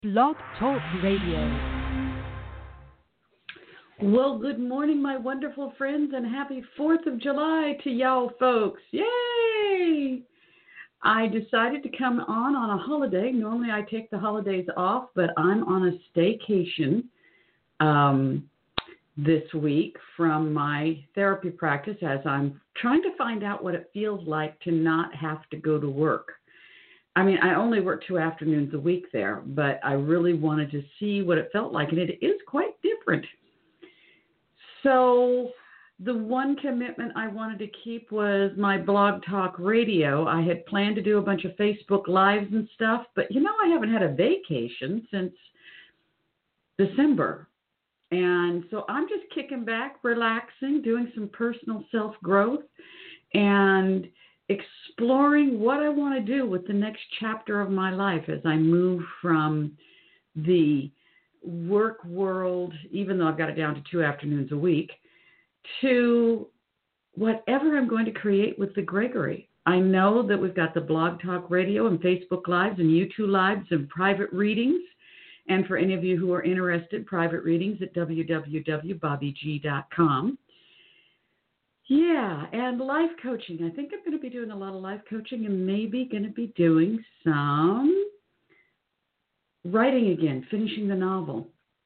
Blog Talk Radio. Well, good morning, my wonderful friends, and happy 4th of July to y'all folks. Yay! I decided to come on a holiday. Normally I take the holidays off, but I'm on a staycation this week from my therapy practice as I'm trying to find out what it feels like to not have to go to work. I mean, I only work 2 afternoons a week there, but I really wanted to see what it felt like, and it is quite different. So the one commitment I wanted to keep was my Blog Talk Radio. I had planned to do a bunch of Facebook Lives and stuff, but I haven't had a vacation since December. And so I'm just kicking back, relaxing, doing some personal self-growth, and exploring what I want to do with the next chapter of my life as I move from the work world, even though I've got it down to 2 afternoons a week, to whatever I'm going to create with the Gregory. I know that we've got the Blog Talk Radio and Facebook Lives and YouTube Lives and private readings. And for any of you who are interested, private readings at www.bobbyg.com. Yeah, and life coaching. I think I'm going to be doing a lot of life coaching and maybe going to be doing some writing again, finishing the novel.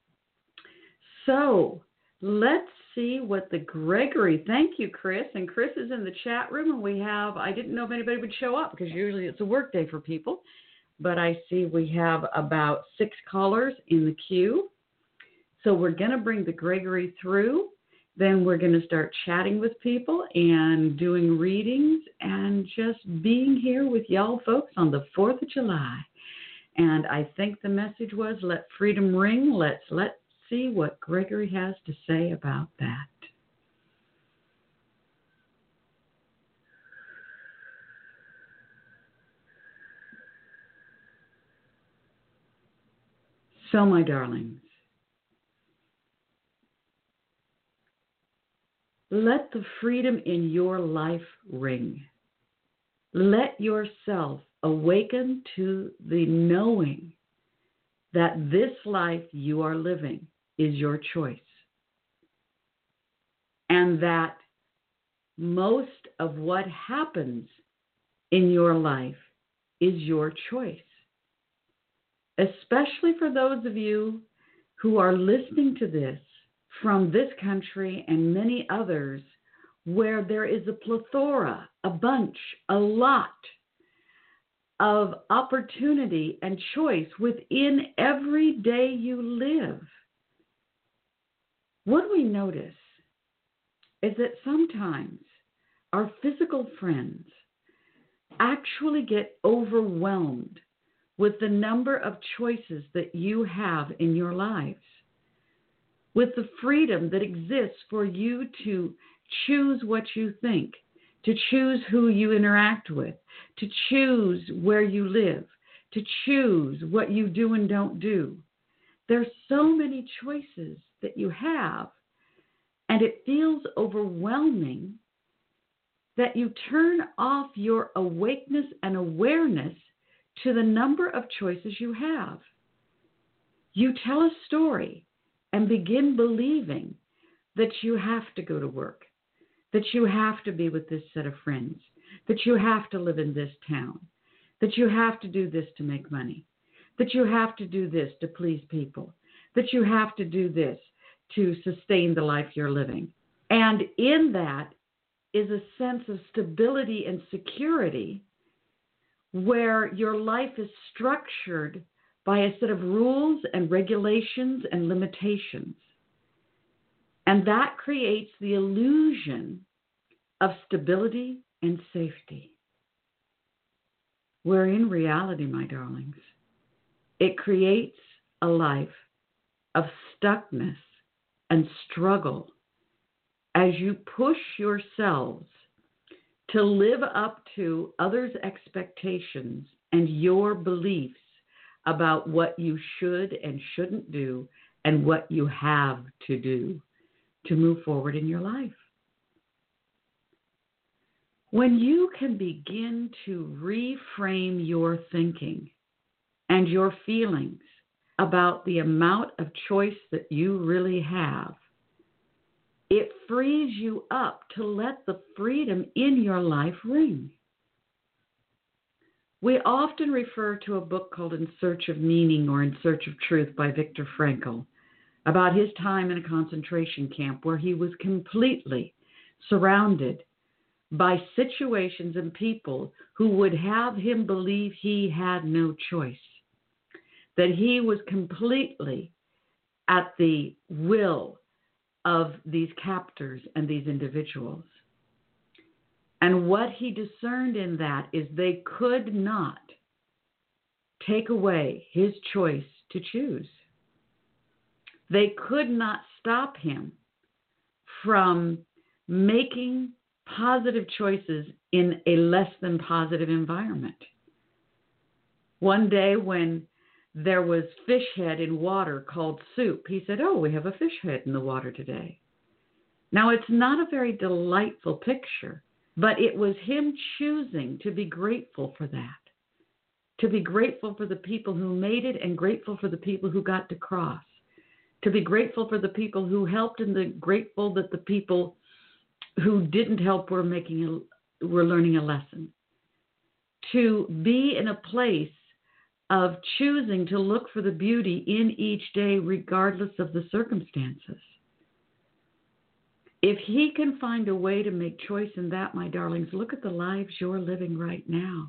So let's see what the Gregory, thank you, Chris. And Chris is in the chat room, and I didn't know if anybody would show up because usually it's a work day for people. But I see we have about 6 callers in the queue. So we're going to bring the Gregory through. Then we're going to start chatting with people and doing readings and just being here with y'all folks on the 4th of July. And I think the message was, let freedom ring. Let's see what Gregory has to say about that. So, my darlings, let the freedom in your life ring. Let yourself awaken to the knowing that this life you are living is your choice. And that most of what happens in your life is your choice. Especially for those of you who are listening to this from this country and many others where there is a plethora, a bunch, a lot of opportunity and choice within every day you live. What we notice is that sometimes our physical friends actually get overwhelmed with the number of choices that you have in your lives, with the freedom that exists for you to choose what you think, to choose who you interact with, to choose where you live, to choose what you do and don't do. There's so many choices that you have, and it feels overwhelming that you turn off your awakeness and awareness to the number of choices you have. You tell a story and begin believing that you have to go to work, that you have to be with this set of friends, that you have to live in this town, that you have to do this to make money, that you have to do this to please people, that you have to do this to sustain the life you're living. And in that is a sense of stability and security where your life is structured by a set of rules and regulations and limitations. And that creates the illusion of stability and safety. Where in reality, my darlings, it creates a life of stuckness and struggle as you push yourselves to live up to others' expectations and your beliefs about what you should and shouldn't do and what you have to do to move forward in your life. When you can begin to reframe your thinking and your feelings about the amount of choice that you really have, it frees you up to let the freedom in your life ring. We often refer to a book called In Search of Meaning or In Search of Truth by Viktor Frankl, about his time in a concentration camp where he was completely surrounded by situations and people who would have him believe he had no choice, that he was completely at the will of these captors and these individuals. And what he discerned in that is they could not take away his choice to choose. They could not stop him from making positive choices in a less than positive environment. One day when there was fish head in water called soup, he said, "Oh, we have a fish head in the water today." Now, it's not a very delightful picture, but it was him choosing to be grateful for that, to be grateful for the people who made it and grateful for the people who got to cross, to be grateful for the people who helped and grateful that the people who didn't help were learning a lesson, to be in a place of choosing to look for the beauty in each day regardless of the circumstances. If he can find a way to make choice in that, my darlings, look at the lives you're living right now.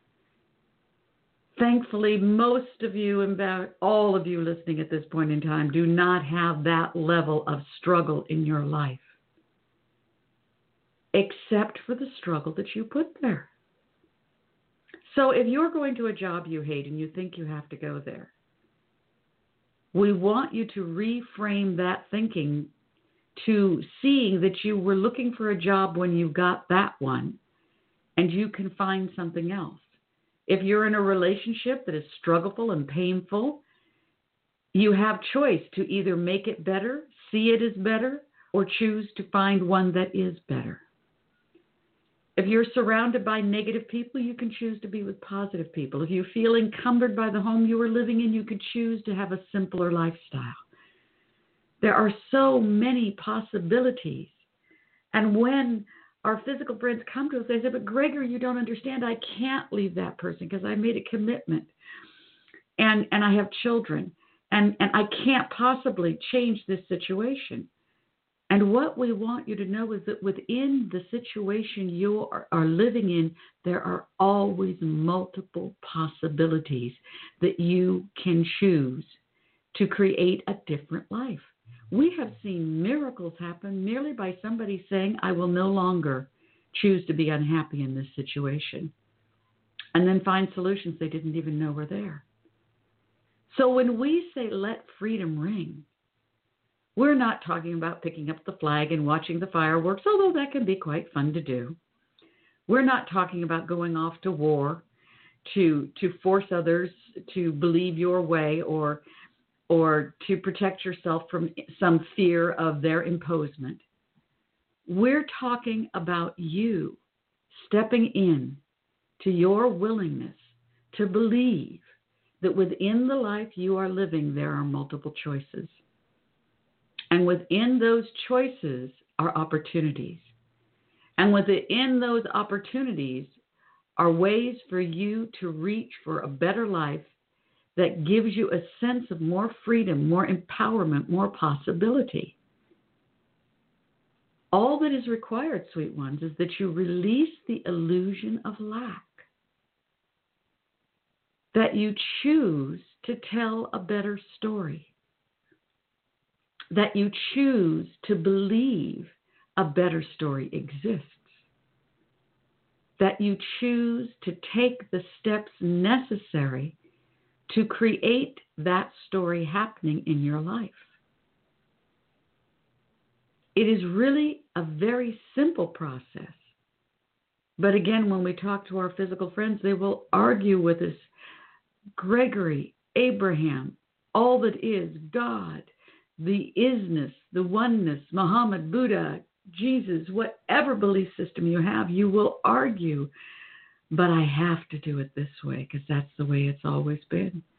Thankfully, most of you, and about all of you listening at this point in time, do not have that level of struggle in your life, except for the struggle that you put there. So if you're going to a job you hate and you think you have to go there, we want you to reframe that thinking to seeing that you were looking for a job when you got that one and you can find something else. If you're in a relationship that is struggleful and painful, you have choice to either make it better, see it as better, or choose to find one that is better. If you're surrounded by negative people, you can choose to be with positive people. If you feel encumbered by the home you are living in, you could choose to have a simpler lifestyle. There are so many possibilities. And when our physical friends come to us, they say, "But Gregory, you don't understand. I can't leave that person because I made a commitment. And I have children. And I can't possibly change this situation." And what we want you to know is that within the situation you are living in, there are always multiple possibilities that you can choose to create a different life. We have seen miracles happen merely by somebody saying, "I will no longer choose to be unhappy in this situation," and then find solutions they didn't even know were there. So when we say let freedom ring, we're not talking about picking up the flag and watching the fireworks, although that can be quite fun to do. We're not talking about going off to war to force others to believe your way or to protect yourself from some fear of their imposement. We're talking about you stepping in to your willingness to believe that within the life you are living, there are multiple choices. And within those choices are opportunities. And within those opportunities are ways for you to reach for a better life that gives you a sense of more freedom, more empowerment, more possibility. All that is required, sweet ones, is that you release the illusion of lack. That you choose to tell a better story. That you choose to believe a better story exists. That you choose to take the steps necessary to create that story happening in your life. It is really a very simple process. But again, when we talk to our physical friends, they will argue with us, "Gregory, Abraham, all that is, God, the isness, the oneness, Muhammad, Buddha, Jesus, whatever belief system you have, you will argue, but I have to do it this way because that's the way it's always been.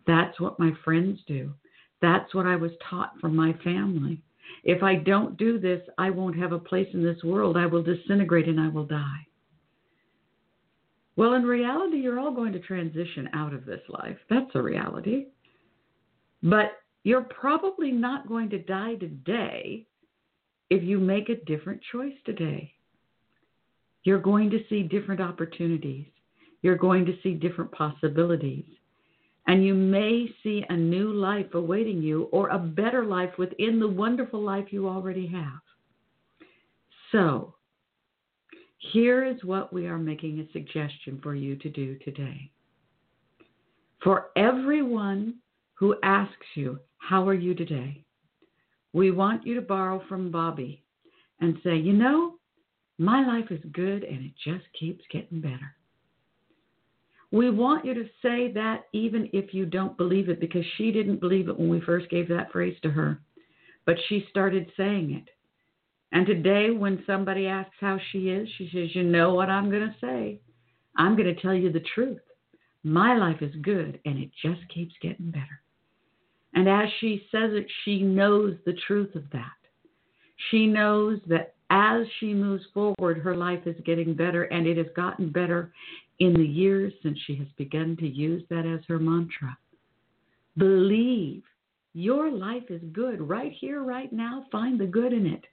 That's what my friends do. That's what I was taught from my family. If I don't do this, I won't have a place in this world. I will disintegrate and I will die. Well, in reality, you're all going to transition out of this life. That's a reality. But you're probably not going to die today if you make a different choice today. You're going to see different opportunities. You're going to see different possibilities. And you may see a new life awaiting you or a better life within the wonderful life you already have. So, here is what we are making a suggestion for you to do today. For everyone who asks you, how are you today? We want you to borrow from Bobby and say, you know, my life is good and it just keeps getting better. We want you to say that even if you don't believe it, because she didn't believe it when we first gave that phrase to her. But she started saying it. And today when somebody asks how she is, she says, you know what I'm going to say? I'm going to tell you the truth. My life is good and it just keeps getting better. And as she says it, she knows the truth of that. She knows that as she moves forward, her life is getting better, and it has gotten better in the years since she has begun to use that as her mantra. Believe your life is good right here, right now. Find the good in it.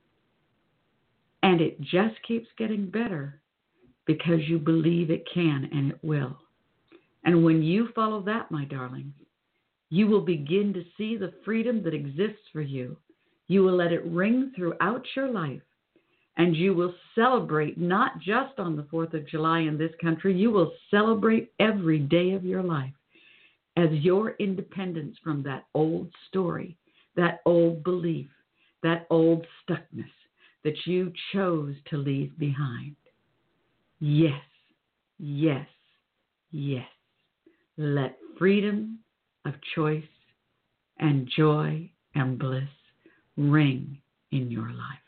And it just keeps getting better because you believe it can and it will. And when you follow that, my darlings, you will begin to see the freedom that exists for you. You will let it ring throughout your life. And you will celebrate not just on the 4th of July in this country. You will celebrate every day of your life as your independence from that old story, that old belief, that old stuckness that you chose to leave behind. Yes, yes, yes. Let freedom of choice and joy and bliss ring in your life.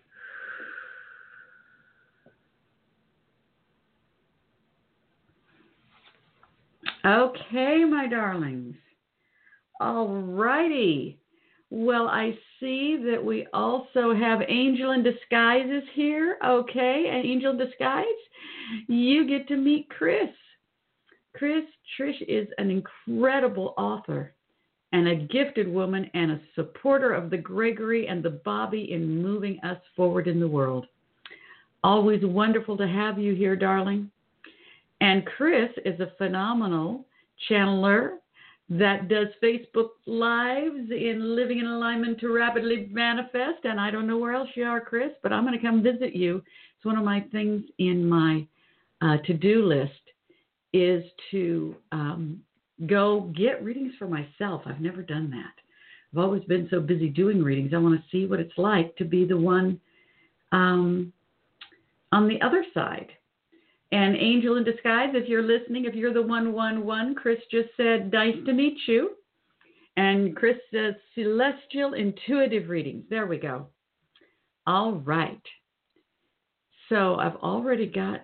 Okay, my darlings. All righty. Well, I see that we also have Angel in Disguises here. Okay, and Angel in Disguise, you get to meet Chris. Trish is an incredible author and a gifted woman and a supporter of the Gregory and the Bobby in moving us forward in the world. Always wonderful to have you here, darling. And Chris is a phenomenal channeler that does Facebook Lives in Living in Alignment to Rapidly Manifest. And I don't know where else you are, Chris, but I'm going to come visit you. It's one of my things in my to-do list is to go get readings for myself. I've never done that. I've always been so busy doing readings. I want to see what it's like to be the one on the other side. And Angel in Disguise, if you're listening, if you're the 111, Chris just said, nice to meet you. And Chris says, Celestial Intuitive Readings. There we go. All right. So I've already got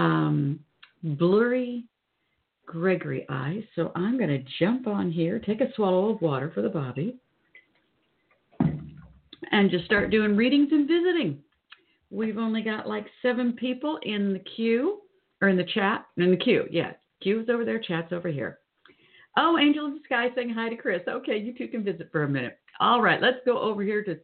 blurry Gregory eyes. So I'm going to jump on here, take a swallow of water for the Bobby, and just start doing readings and visiting. We've only got like 7 people in the queue. Or in the chat, in the queue, yeah. Queue's over there, chat's over here. Oh, Angel in Disguise saying hi to Chris. Okay, you two can visit for a minute. All right, let's go over here to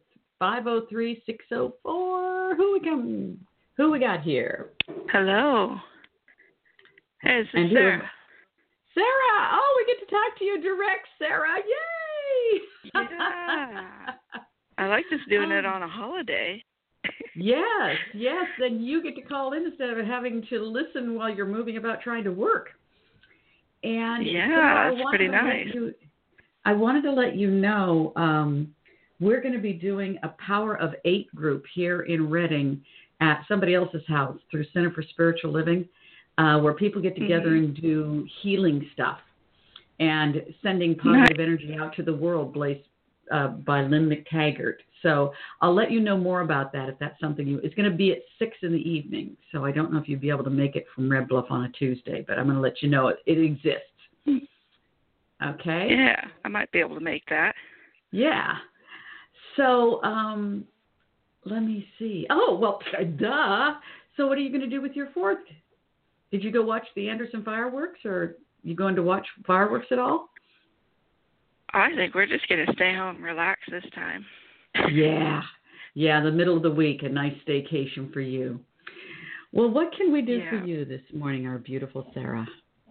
503-604. Who we got here? Hello. Hey, this is Sarah. Sarah! Oh, we get to talk to you direct, Sarah. Yay! Yeah. I like just doing it on a holiday. Yes. Then you get to call in instead of having to listen while you're moving about trying to work. And yeah, that's pretty nice. I wanted to let you know we're going to be doing a Power of 8 group here in Redding at somebody else's house through Center for Spiritual Living, where people get together and do healing stuff and sending positive energy out to the world, by Lynn McTaggart. So I'll let you know more about that if that's something it's going to be at 6 in the evening. So I don't know if you'd be able to make it from Red Bluff on a Tuesday, but I'm going to let you know it exists. Okay? Yeah, I might be able to make that. Yeah. So, let me see. Oh, well, duh. So what are you going to do with your 4th? Did you go watch the Anderson fireworks, or you going to watch fireworks at all? I think we're just going to stay home and relax this time. Yeah. Yeah, the middle of the week, a nice staycation for you. Well, what can we do for you this morning, our beautiful Sarah?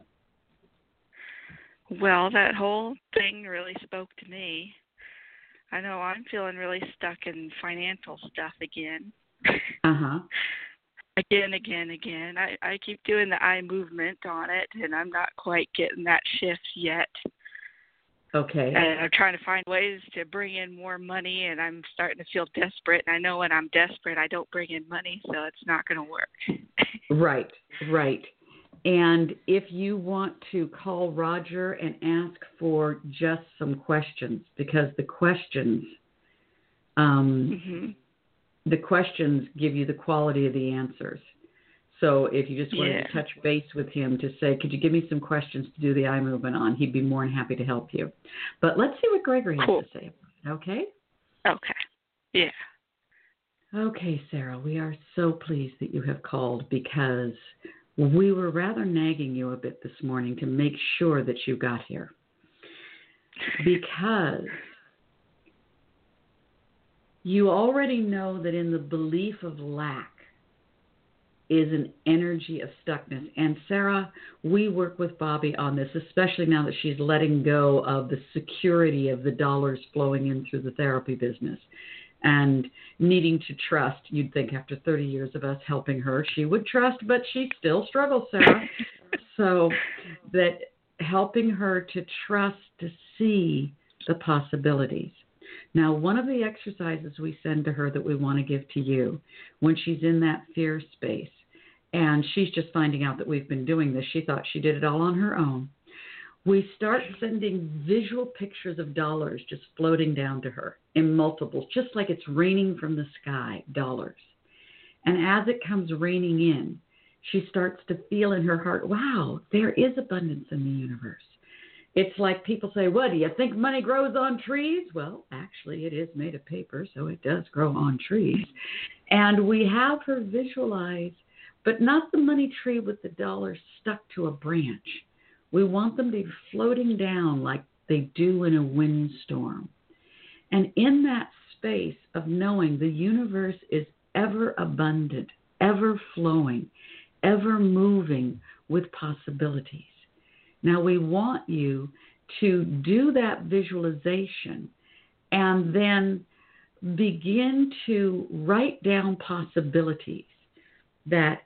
Well, that whole thing really spoke to me. I know I'm feeling really stuck in financial stuff again. Uh-huh. Again. I keep doing the eye movement on it, and I'm not quite getting that shift yet. Okay. And I'm trying to find ways to bring in more money, and I'm starting to feel desperate. And I know when I'm desperate, I don't bring in money, so it's not going to work. Right. And if you want to call Roger and ask for just some questions, because the questions give you the quality of the answers. So if you just wanted to touch base with him to say, could you give me some questions to do the eye movement on, he'd be more than happy to help you. But let's see what Gregory has to say. Okay? Okay. Yeah. Okay, Sarah, we are so pleased that you have called, because we were rather nagging you a bit this morning to make sure that you got here. Because you already know that in the belief of lack is an energy of stuckness. And Sarah, we work with Bobby on this, especially now that she's letting go of the security of the dollars flowing in through the therapy business and needing to trust. You'd think after 30 years of us helping her, she would trust, but she still struggles, Sarah. So that helping her to trust, to see the possibilities. Now, one of the exercises we send to her that we want to give to you when she's in that fear space, and she's just finding out that we've been doing this, she thought she did it all on her own. We start sending visual pictures of dollars just floating down to her in multiples, just like it's raining from the sky, dollars. And as it comes raining in, she starts to feel in her heart, wow, there is abundance in the universe. It's like people say, what, do you think money grows on trees? Well, actually, it is made of paper, so it does grow on trees. And we have her visualize, but not the money tree with the dollars stuck to a branch. We want them to be floating down like they do in a windstorm. And in that space of knowing the universe is ever abundant, ever flowing, ever moving with possibilities. Now we want you to do that visualization and then begin to write down possibilities that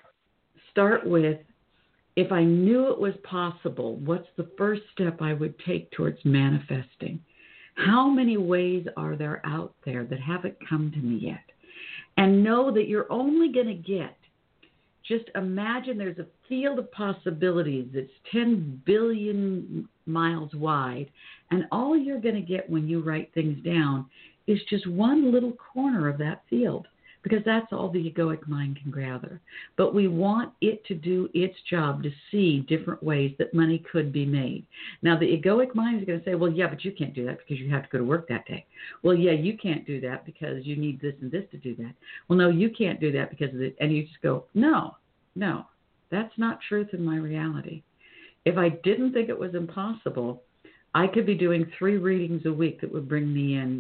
start with, if I knew it was possible, what's the first step I would take towards manifesting? How many ways are there out there that haven't come to me yet? And know that you're only going to get, just imagine there's a field of possibilities that's 10 billion miles wide, and all you're going to get when you write things down is just one little corner of that field, because that's all the egoic mind can gather. But we want it to do its job to see different ways that money could be made. Now, the egoic mind is going to say, well, yeah, but you can't do that because you have to go to work that day. Well, yeah, you can't do that because you need this and this to do that. Well, no, you can't do that because of it. And you just go, no, that's not truth in my reality. If I didn't think it was impossible, I could be doing 3 readings a week that would bring me in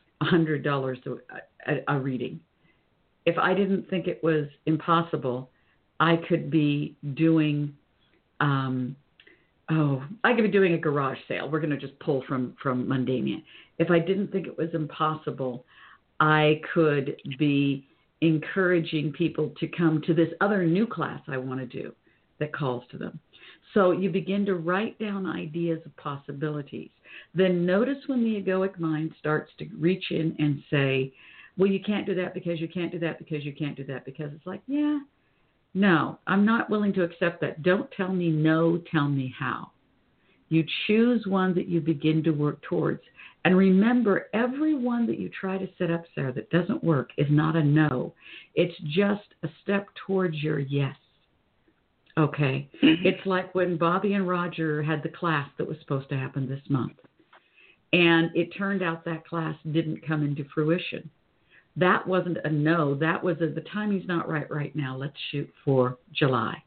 $100 a reading. If I didn't think it was impossible, I could be doing, I could be doing a garage sale. We're going to just pull from Mundania. If I didn't think it was impossible, I could be encouraging people to come to this other new class I want to do that calls to them. So you begin to write down ideas of possibilities. Then notice when the egoic mind starts to reach in and say, well, you can't do that because you can't do that because you can't do that because, it's like, yeah, no, I'm not willing to accept that. Don't tell me no, tell me how. You choose one that you begin to work towards. And remember, every one that you try to set up, Sarah, that doesn't work is not a no. It's just a step towards your yes. Okay. It's like when Bobby and Roger had the class that was supposed to happen this month. And it turned out that class didn't come into fruition. That wasn't a no. That was the timing's not right now. Let's shoot for July.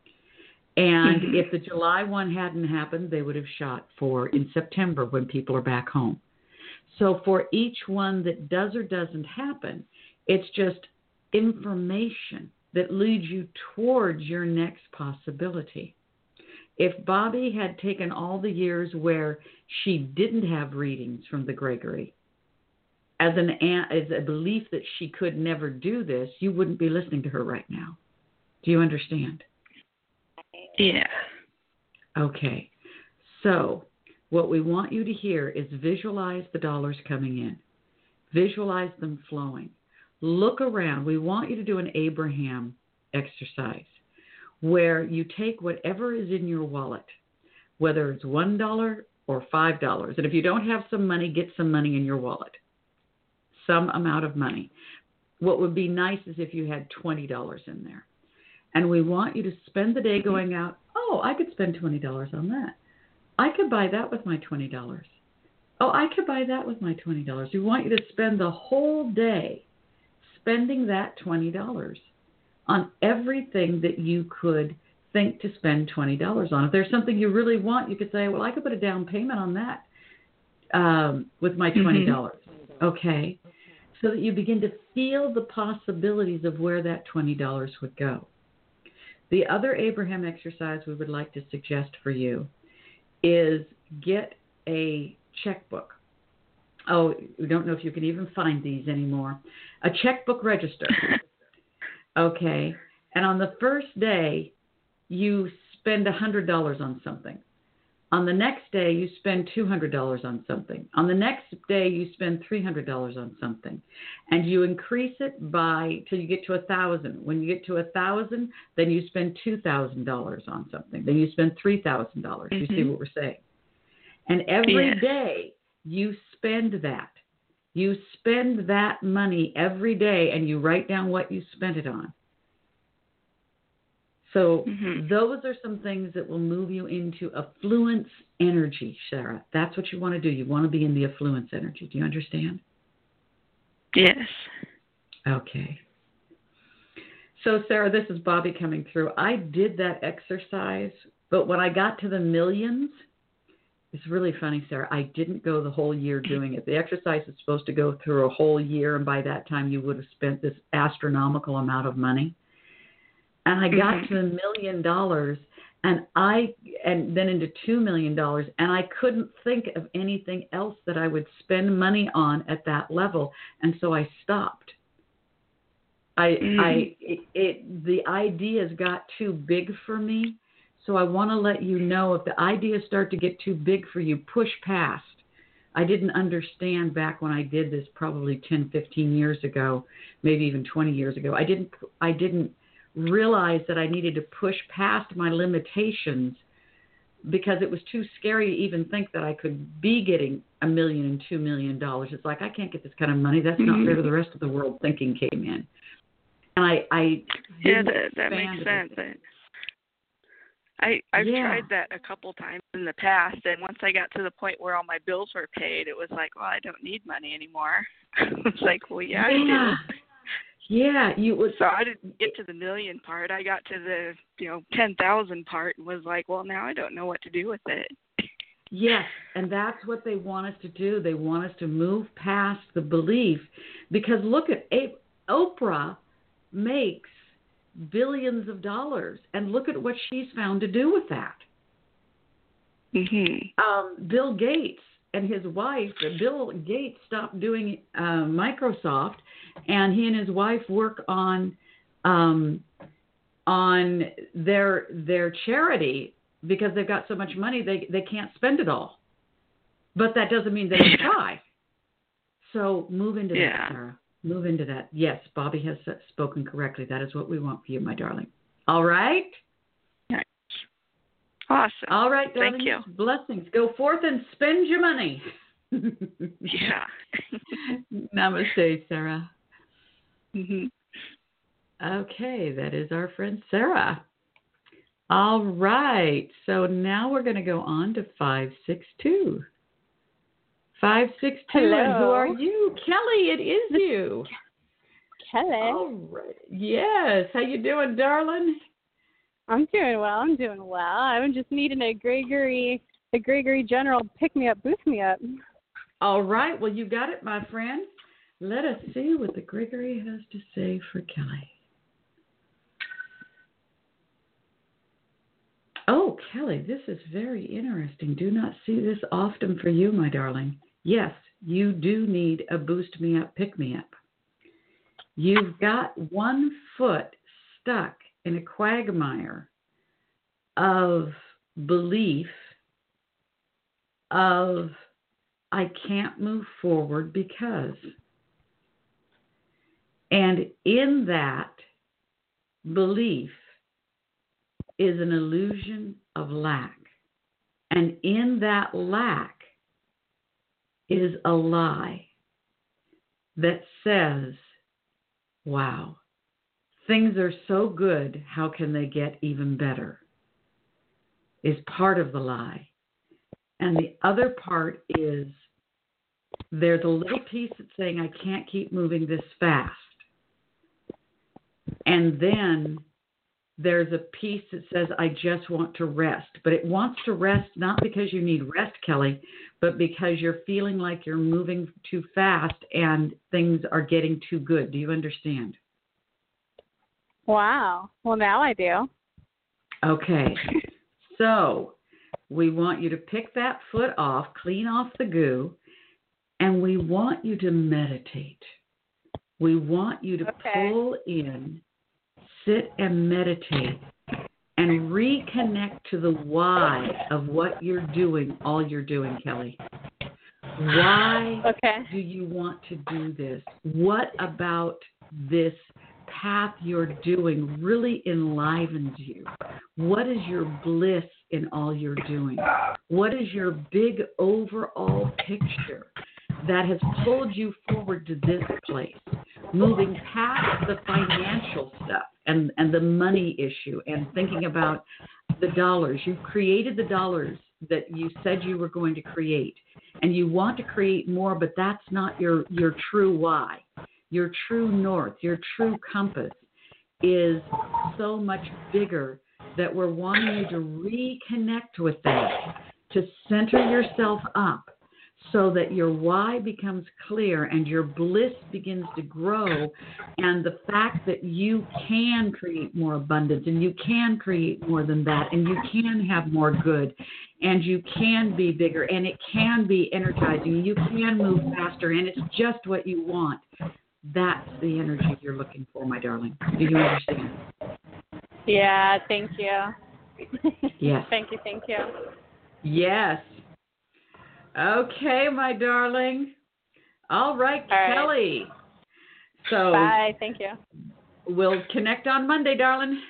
And if the July one hadn't happened, they would have shot for in September when people are back home. So for each one that does or doesn't happen, it's just information that leads you towards your next possibility. If Bobby had taken all the years where she didn't have readings from the Gregory as a belief that she could never do this, you wouldn't be listening to her right now. Do you understand? Yeah. Okay. So what we want you to hear is visualize the dollars coming in. Visualize them flowing. Look around. We want you to do an Abraham exercise where you take whatever is in your wallet, whether it's $1 or $5. And if you don't have some money, get some money in your wallet, some amount of money. What would be nice is if you had $20 in there. And we want you to spend the day going out, oh, I could spend $20 on that. I could buy that with my $20. Oh, I could buy that with my $20. We want you to spend the whole day spending that $20 on everything that you could think to spend $20 on. If there's something you really want, you could say, well, I could put a down payment on that with my $20. Okay? So that you begin to feel the possibilities of where that $20 would go. The other Abraham exercise we would like to suggest for you is get a checkbook. Oh, we don't know if you can even find these anymore. A checkbook register. Okay. And on the first day, you spend $100 on something. On the next day, you spend $200 on something. On the next day, you spend $300 on something. And you increase it till you get to 1,000. When you get to 1,000, then you spend $2,000 on something. Then you spend $3,000. You see what we're saying? And every day, you spend that. You spend that money every day, and you write down what you spent it on. So those are some things that will move you into affluence energy, Sarah. That's what you want to do. You want to be in the affluence energy. Do you understand? Yes. Okay. So, Sarah, this is Bobby coming through. I did that exercise, but when I got to the millions, it's really funny, Sarah. I didn't go the whole year doing it. The exercise is supposed to go through a whole year, and by that time you would have spent this astronomical amount of money. And I got to $1 million, and then into $2 million, and I couldn't think of anything else that I would spend money on at that level, and so I stopped. The ideas got too big for me, so I want to let you know if the ideas start to get too big for you, push past. I didn't understand back when I did this probably 10, 15 years ago, maybe even 20 years ago. I didn't realize that I needed to push past my limitations because it was too scary to even think that I could be getting $1 million and $2 million. It's like, I can't get this kind of money. That's not fair to the rest of the world thinking came in. And I that makes sense. I've tried that a couple times in the past, and once I got to the point where all my bills were paid, it was like, well, I don't need money anymore. It's like, well, I do. Yeah, you would. So I didn't get to the million part. I got to the 10,000 part and was like, well, now I don't know what to do with it. Yes, and that's what they want us to do. They want us to move past the belief, because look at Oprah makes billions of dollars, and look at what she's found to do with that. Bill Gates and his wife, Bill Gates stopped doing Microsoft, and he and his wife work on their charity because they've got so much money they can't spend it all. But that doesn't mean they don't try. So move into that, Sarah. Move into that. Yes, Bobby has spoken correctly. That is what we want for you, my darling. All right? Awesome. All right, darling. Thank you. Blessings. Go forth and spend your money. Yeah. Namaste, Sarah. Okay, that is our friend Sarah. All right. So now we're going to go on to 562. 562. Hello. And who are you? Kelly, it is you. Kelly. All right. Yes. How you doing, darling? I'm doing well. I'm just needing a Gregory General pick-me-up, boost-me-up. All right. Well, you got it, my friend. Let us see what the Gregory has to say for Kelly. Oh, Kelly, this is very interesting. Do not see this often for you, my darling. Yes, you do need a boost-me-up, pick-me-up. You've got one foot stuck in a quagmire of belief of I can't move forward because. And in that belief is an illusion of lack. And in that lack is a lie that says, wow, things are so good, how can they get even better? Is part of the lie. And the other part is there's a little piece that's saying, I can't keep moving this fast. And then there's a piece that says, I just want to rest. But it wants to rest not because you need rest, Kelly, but because you're feeling like you're moving too fast and things are getting too good. Do you understand? Wow. Well, now I do. Okay. So we want you to pick that foot off, clean off the goo, and we want you to meditate. We want you to pull in, sit and meditate, and reconnect to the why of what you're doing, all you're doing, Kelly. Why do you want to do this? What about this path you're doing really enlivens you? What is your bliss in all you're doing? What is your big overall picture that has pulled you forward to this place, moving past the financial stuff and the money issue and thinking about the dollars? You've created the dollars that you said you were going to create, and you want to create more, but that's not your true why. Your true north, your true compass is so much bigger that we're wanting you to reconnect with that, to center yourself up so that your why becomes clear and your bliss begins to grow, and the fact that you can create more abundance and you can create more than that and you can have more good and you can be bigger and it can be energizing and you can move faster and it's just what you want. That's the energy you're looking for, my darling. Do you understand? Yeah, thank you. Yes. Thank you. Yes. Okay, my darling. All right, Kelly. So bye. Thank you. We'll connect on Monday, darling.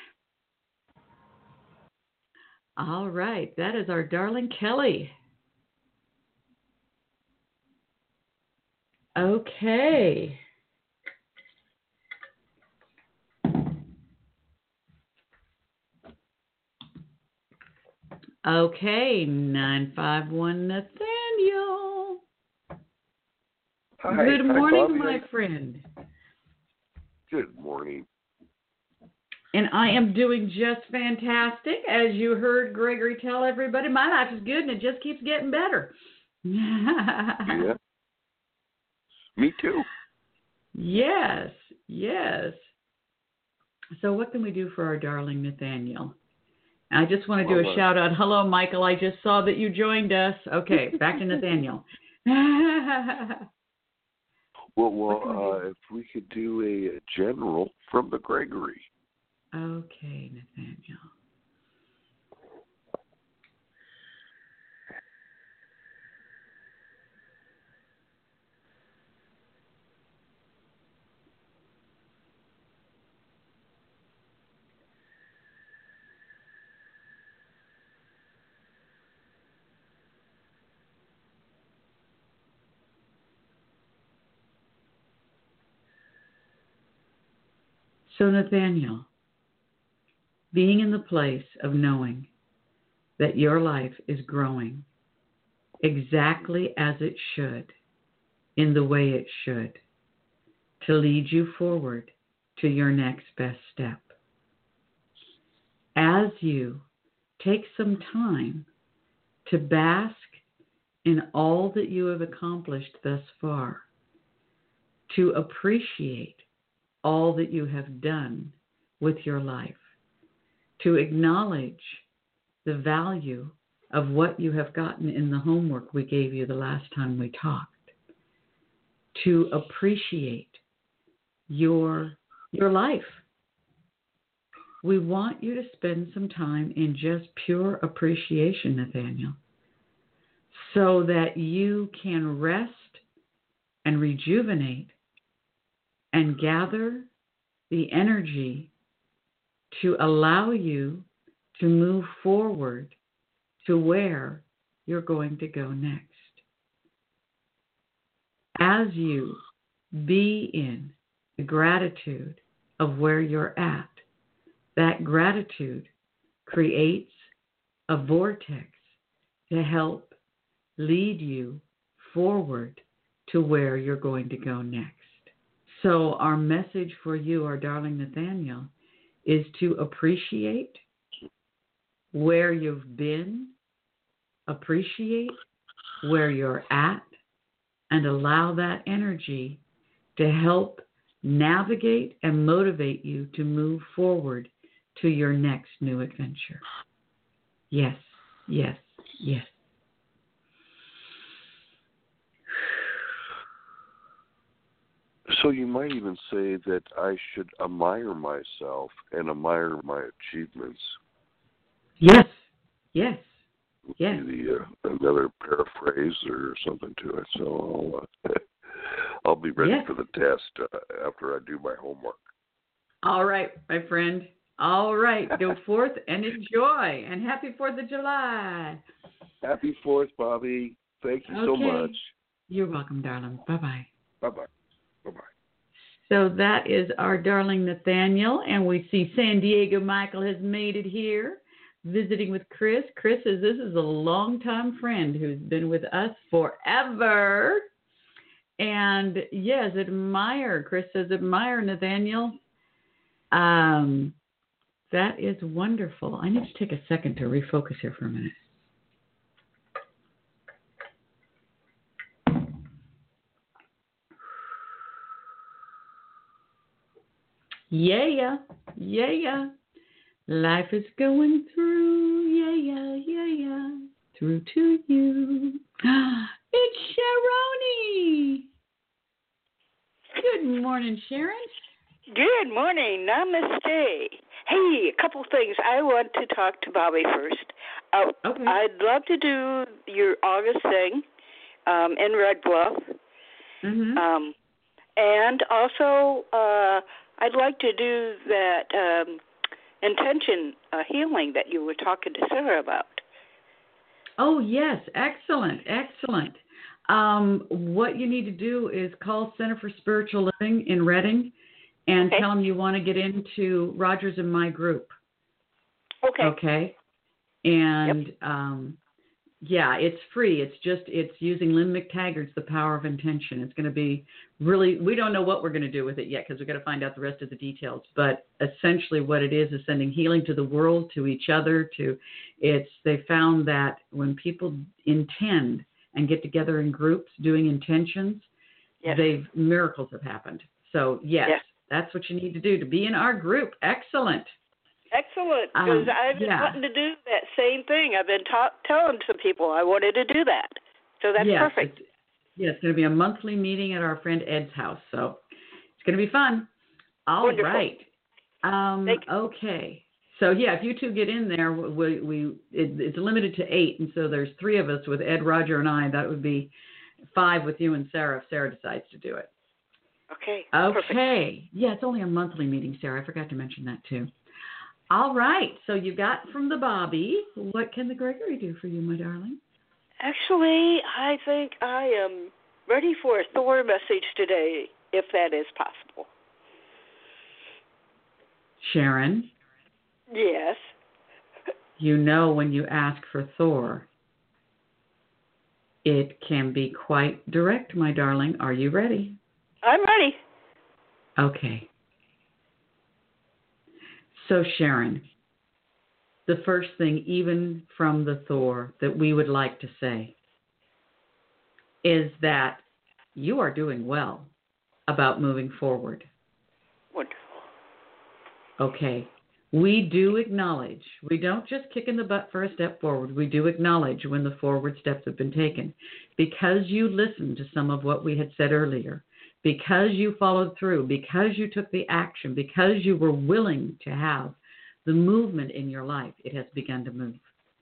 All right. That is our darling Kelly. Okay. Okay, 951 Nathaniel. Hi. Good morning, Bobby. my friend. Good morning. And I am doing just fantastic. As you heard Gregory tell everybody, my life is good and it just keeps getting better. Yeah. Me too. Yes. So what can we do for our darling Nathaniel? I just want to do a shout out. Hello, Michael. I just saw that you joined us. Okay, back to Nathaniel. Well, if we could do a general from the Gregory. Okay, Nathaniel. So, Nathaniel, being in the place of knowing that your life is growing exactly as it should, in the way it should, to lead you forward to your next best step. As you take some time to bask in all that you have accomplished thus far, to appreciate all that you have done with your life, to acknowledge the value of what you have gotten in the homework we gave you the last time we talked, to appreciate your life. We want you to spend some time in just pure appreciation, Nathaniel, so that you can rest and rejuvenate and gather the energy to allow you to move forward to where you're going to go next. As you be in the gratitude of where you're at, that gratitude creates a vortex to help lead you forward to where you're going to go next. So our message for you, our darling Nathaniel, is to appreciate where you've been, appreciate where you're at, and allow that energy to help navigate and motivate you to move forward to your next new adventure. Yes, yes, yes. So you might even say that I should admire myself and admire my achievements. Yes, yes, yes. Another paraphrase or something to it. So I'll be ready for the test after I do my homework. All right, my friend. All right, go forth and enjoy. And happy 4th of July. Happy 4th, Bobby. Thank you so much. You're welcome, darling. Bye-bye. Bye-bye. Bye-bye. So that is our darling Nathaniel, and we see San Diego Michael has made it here, visiting with Chris. This is a longtime friend who's been with us forever. And yes, Chris says admire Nathaniel. That is wonderful. I need to take a second to refocus here for a minute. Yeah. Life is going through, yeah, through to you. It's Sharoni. Good morning, Sharon. Good morning. Namaste. Hey, a couple things. I want to talk to Bobby first. Okay. I'd love to do your August thing in Red Bluff. Mm-hmm. And also, I'd like to do that intention healing that you were talking to Sarah about. Oh, yes. Excellent. What you need to do is call Center for Spiritual Living in Redding and tell them you want to get into Rogers and my group. Okay. And, it's free. It's using Lynn McTaggart's The Power of Intention. It's going to be really, we don't know what we're going to do with it yet because we've got to find out the rest of the details. But essentially what it is sending healing to the world, to each other, they found that when people intend and get together in groups doing intentions, miracles have happened. So, that's what you need to do to be in our group. Excellent. Because I've been wanting to do that same thing. I've been telling some people I wanted to do that. So that's perfect. It's going to be a monthly meeting at our friend Ed's house. So it's going to be fun. All Wonderful. Right. Okay. So, if you two get in there, it's limited to 8. And so there's 3 of us with Ed, Roger, and I. That would be 5 with you and Sarah if Sarah decides to do it. Okay. Perfect. Yeah, it's only a monthly meeting, Sarah. I forgot to mention that too. All right. So you got from the Bobby. What can the Gregory do for you, my darling? Actually, I think I am ready for a Thor message today, if that is possible. Sharon? Yes. You know, when you ask for Thor, it can be quite direct, my darling. Are you ready? I'm ready. Okay. So, Sharon, the first thing, even from the Thor, that we would like to say is that you are doing well about moving forward. Wonderful. Okay. We do acknowledge, we don't just kick in the butt for a step forward. We do acknowledge when the forward steps have been taken. Because you listened to some of what we had said earlier, because you followed through, because you took the action, because you were willing to have the movement in your life, it has begun to move.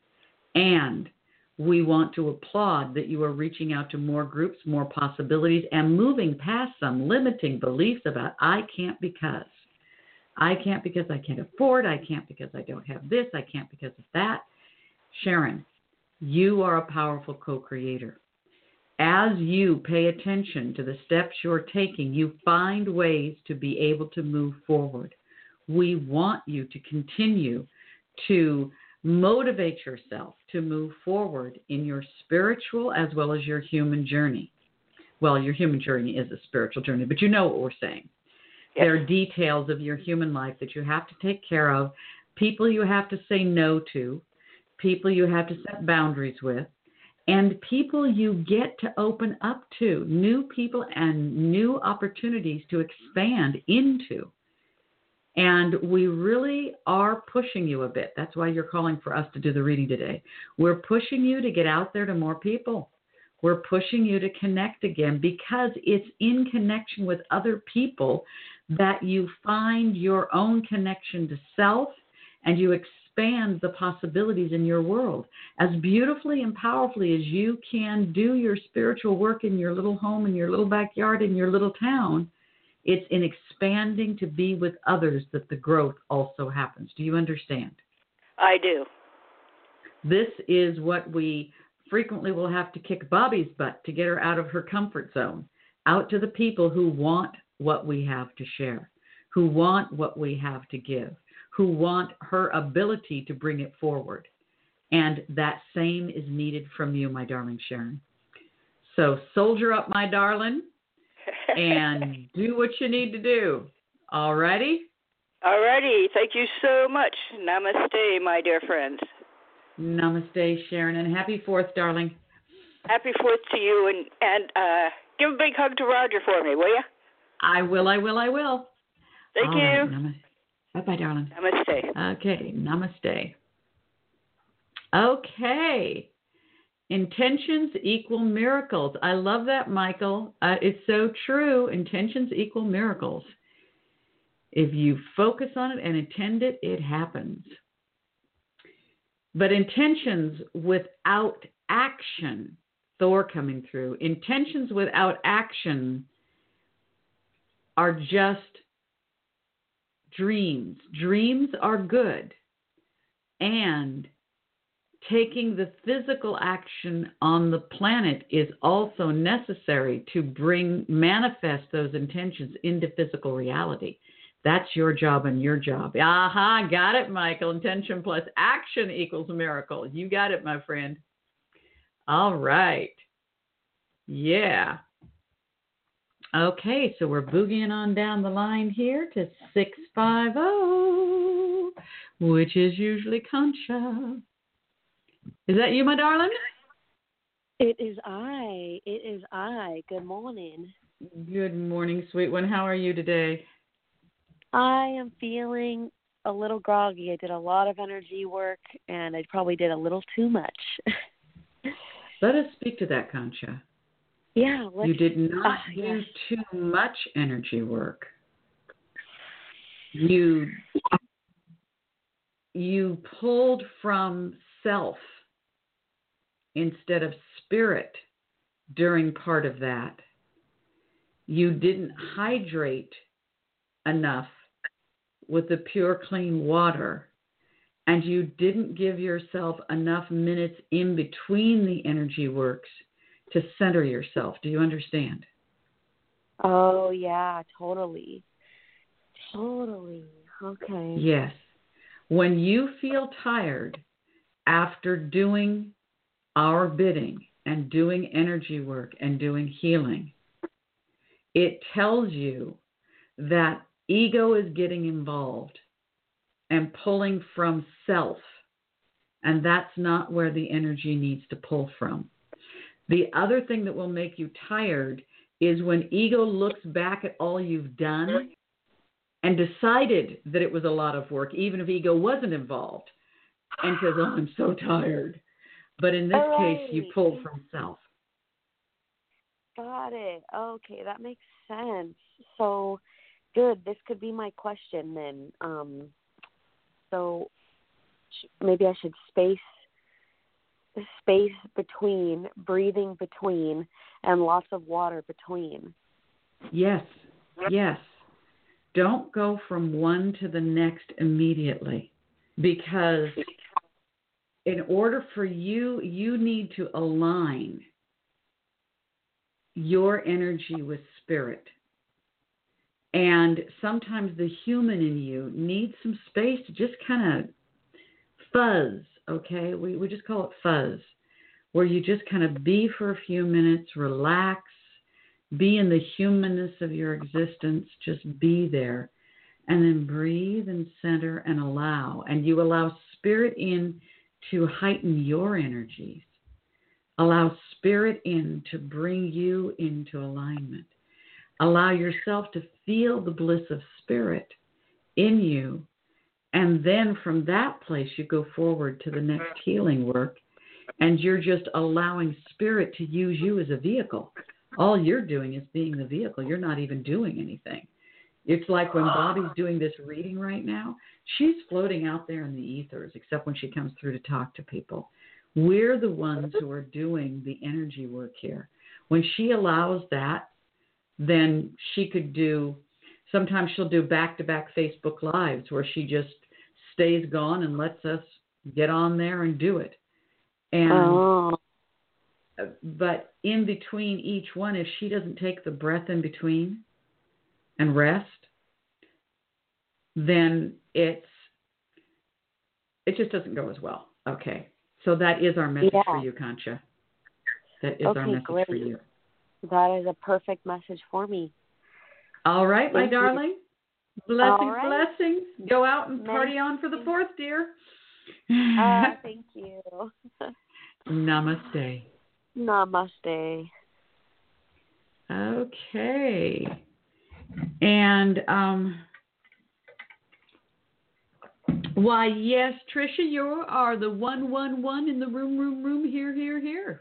And we want to applaud that you are reaching out to more groups, more possibilities, and moving past some limiting beliefs about I can't because. I can't because I can't afford. I can't because I don't have this. I can't because of that. Sharon, you are a powerful co-creator. As you pay attention to the steps you're taking, you find ways to be able to move forward. We want you to continue to motivate yourself to move forward in your spiritual as well as your human journey. Well, your human journey is a spiritual journey, but you know what we're saying. Yes. There are details of your human life that you have to take care of, people you have to say no to, people you have to set boundaries with, and people you get to open up to, new people and new opportunities to expand into. And we really are pushing you a bit. That's why you're calling for us to do the reading today. We're pushing you to get out there to more people. We're pushing you to connect again because it's in connection with other people that you find your own connection to self and you expand the possibilities in your world. As beautifully and powerfully as you can do your spiritual work in your little home, in your little backyard, in your little town, it's in expanding to be with others that the growth also happens. Do you understand? I do. This is what we frequently will have to kick Bobby's butt to get her out of her comfort zone, out to the people who want what we have to share, who want what we have to give, who want her ability to bring it forward. And that same is needed from you, my darling Sharon. So soldier up, my darling, and do what you need to do. All righty? All righty. Thank you so much. Namaste, my dear friends. Namaste, Sharon, and happy 4th, darling. Happy 4th to you, and give a big hug to Roger for me, will you? I will. Thank All you. Right. Bye-bye, darling. Namaste. Okay, namaste. Okay. Intentions equal miracles. I love that, Michael. It's so true. Intentions equal miracles. If you focus on it and intend it, it happens. But intentions without action, Thor coming through, intentions without action are just dreams. Dreams are good. And taking the physical action on the planet is also necessary to manifest those intentions into physical reality. That's your job and your job. Aha, got it, Michael. Intention plus action equals miracle. You got it, my friend. All right. Yeah. Okay, so we're boogieing on down the line here to 650, which is usually Concha. Is that you, my darling? It is I. Good morning. Good morning, sweet one. How are you today? I am feeling a little groggy. I did a lot of energy work, and I probably did a little too much. Let us speak to that, Concha. Yeah. You did not do yes. too much energy work. You pulled from self instead of spirit during part of that. You didn't hydrate enough with the pure, clean water, and you didn't give yourself enough minutes in between the energy works to center yourself. Do you understand? Oh, yeah, totally. Okay. Yes. When you feel tired after doing our bidding and doing energy work and doing healing, it tells you that ego is getting involved and pulling from self, and that's not where the energy needs to pull from. The other thing that will make you tired is when ego looks back at all you've done and decided that it was a lot of work, even if ego wasn't involved, and says, oh, I'm so tired. But in this case, you pull from self. Got it. Okay, that makes sense. So, good. This could be my question then. So maybe I should space between, breathing between, and lots of water between. Yes. Don't go from one to the next immediately, because in order for you need to align your energy with spirit. And sometimes the human in you needs some space to just kind of fuzz, okay? We just call it fuzz, where you just kind of be for a few minutes, relax, be in the humanness of your existence, just be there, and then breathe and center and allow. And you allow spirit in to heighten your energies. Allow spirit in to bring you into alignment. Allow yourself to feel the bliss of spirit in you. And then from that place, you go forward to the next healing work. And you're just allowing spirit to use you as a vehicle. All you're doing is being the vehicle. You're not even doing anything. It's like when Bobby's doing this reading right now, she's floating out there in the ethers, except when she comes through to talk to people. We're the ones who are doing the energy work here. When she allows that, then she could do, sometimes she'll do back-to-back Facebook Lives where she just stays gone and lets us get on there and do it. And but in between each one, if she doesn't take the breath in between and rest, then it just doesn't go as well. Okay. So that is our message for you, Concha. That is our message for you. That is a perfect message for me. All right, my darling. Blessings. Go out and party on for the 4th, dear. Thank you. Namaste. Namaste. Okay. And, why, yes, Tricia, you are the 111 in the room, here.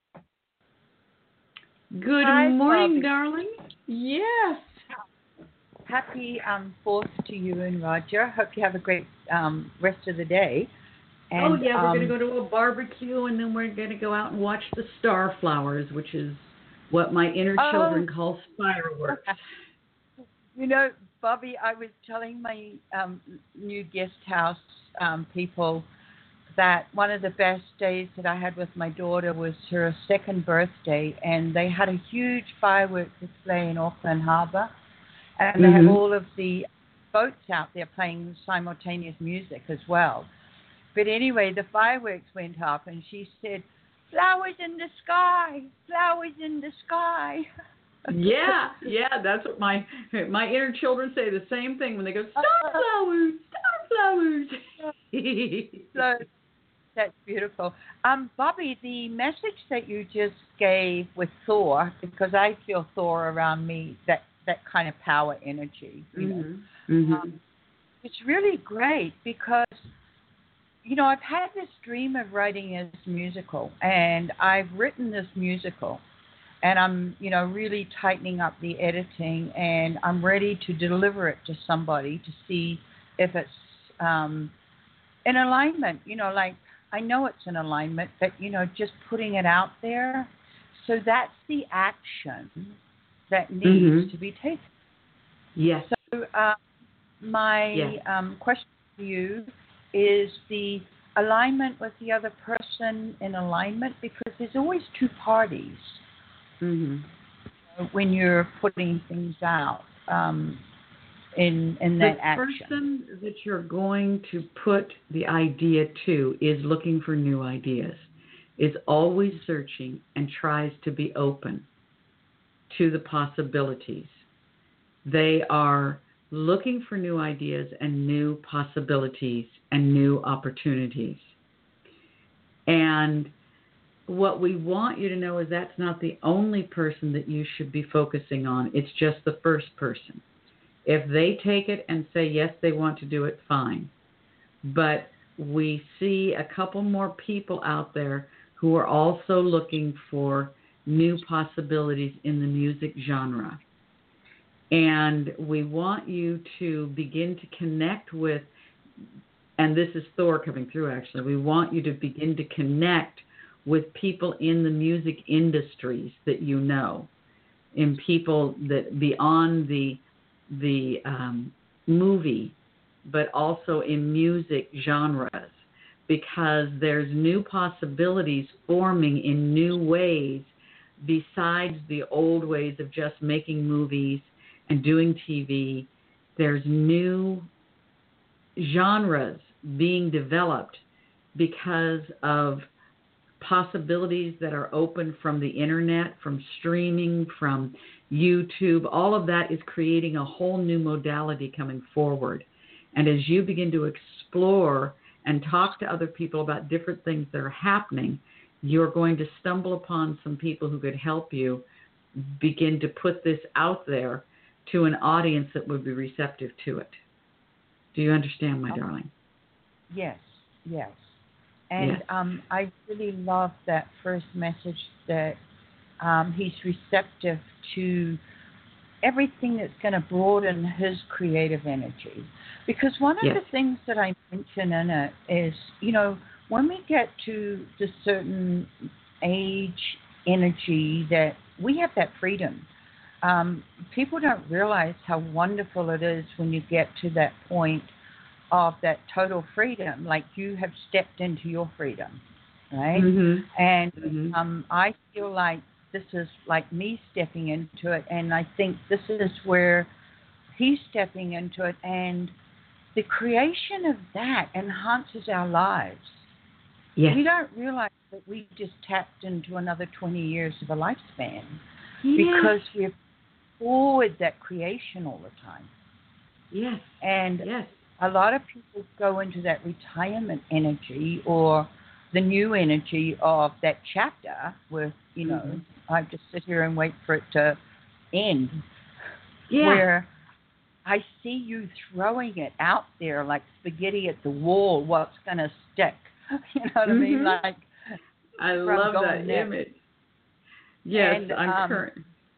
Good morning, Bobby. Darling. Yes. Happy 4th to you and Roger. Hope you have a great rest of the day. And, we're going to go to a barbecue, and then we're going to go out and watch the star flowers, which is what my inner children call fireworks. You know, Bobby, I was telling my new guest house people that one of the best days that I had with my daughter was her 2nd birthday, and they had a huge fireworks display in Auckland Harbour, and they had all of the boats out there playing simultaneous music as well. But anyway, the fireworks went up, and she said, "Flowers in the sky, flowers in the sky." Yeah, that's what my inner children say the same thing when they go, "Starflowers, starflowers." So that's beautiful. Bobby, the message that you just gave with Thor, because I feel Thor around me, that kind of power energy, you know, it's really great because, you know, I've had this dream of writing this musical, and I've written this musical, and I'm, you know, really tightening up the editing, and I'm ready to deliver it to somebody to see if it's in alignment, you know, like I know it's in alignment, but, you know, just putting it out there. So that's the action that needs to be taken. Yes. So my question to you is the alignment with the other person in alignment, because there's always two parties when you're putting things out. in that action. The person that you're going to put the idea to is looking for new ideas, is always searching and tries to be open to the possibilities. They are looking for new ideas and new possibilities and new opportunities. And what we want you to know is that's not the only person that you should be focusing on. It's just the first person. If they take it and say, yes, they want to do it, fine. But we see a couple more people out there who are also looking for new possibilities in the music genre. And we want you to begin to connect with, and this is Thor coming through actually, we want you to begin to connect with people in the music industries that you know, in people that beyond the movie, but also in music genres, because there's new possibilities forming in new ways besides the old ways of just making movies and doing TV. There's new genres being developed because of possibilities that are open from the internet, from streaming, from YouTube. All of that is creating a whole new modality coming forward. And as you begin to explore and talk to other people about different things that are happening, you're going to stumble upon some people who could help you begin to put this out there to an audience that would be receptive to it. Do you understand, my darling? Yes, yes. And yes. I really love that first message that he's receptive to everything that's going to broaden his creative energy. Because one of yes. the things that I mention in it is, you know, when we get to the certain age, energy, that we have that freedom. People don't realize how wonderful it is when you get to that point of that total freedom, like you have stepped into your freedom, right? Mm-hmm. And I feel like this is like me stepping into it, and I think this is where he's stepping into it, and the creation of that enhances our lives. Yes. We don't realize that we just tapped into another 20 years of a lifespan yes. because we're forward that creation all the time. Yes. And yes. a lot of people go into that retirement energy or the new energy of that chapter with, you know, I just sit here and wait for it to end. Yeah. Where I see you throwing it out there like spaghetti at the wall, what's going to stick. You know what I mean? Like, I love that image. Yes, and, I'm current.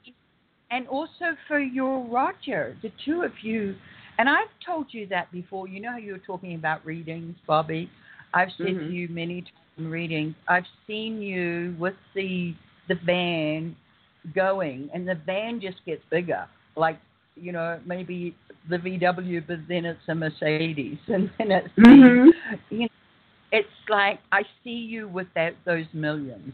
And also for your Roger, the two of you, and I've told you that before. You know how you were talking about readings, Bobby? I've said to you many times in readings, I've seen you with the van going, and the van just gets bigger. Like, you know, maybe the VW, but then it's a Mercedes, and then it's you know, it's like I see you with those millions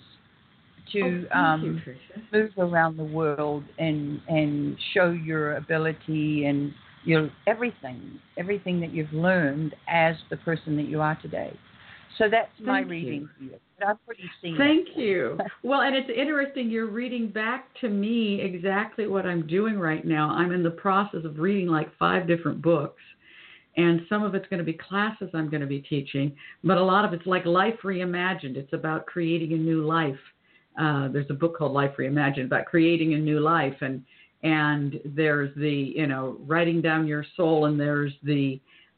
to move around the world and show your ability and your everything that you've learned as the person that you are today. So that's my reading for you. But I've already seen Thank you. Well, and it's interesting. You're reading back to me exactly what I'm doing right now. I'm in the process of reading like 5 different books. And some of it's going to be classes I'm going to be teaching. But a lot of it's like Life Reimagined. It's about creating a new life. There's a book called Life Reimagined about creating a new life. And there's the, you know, writing down your soul. And there's the,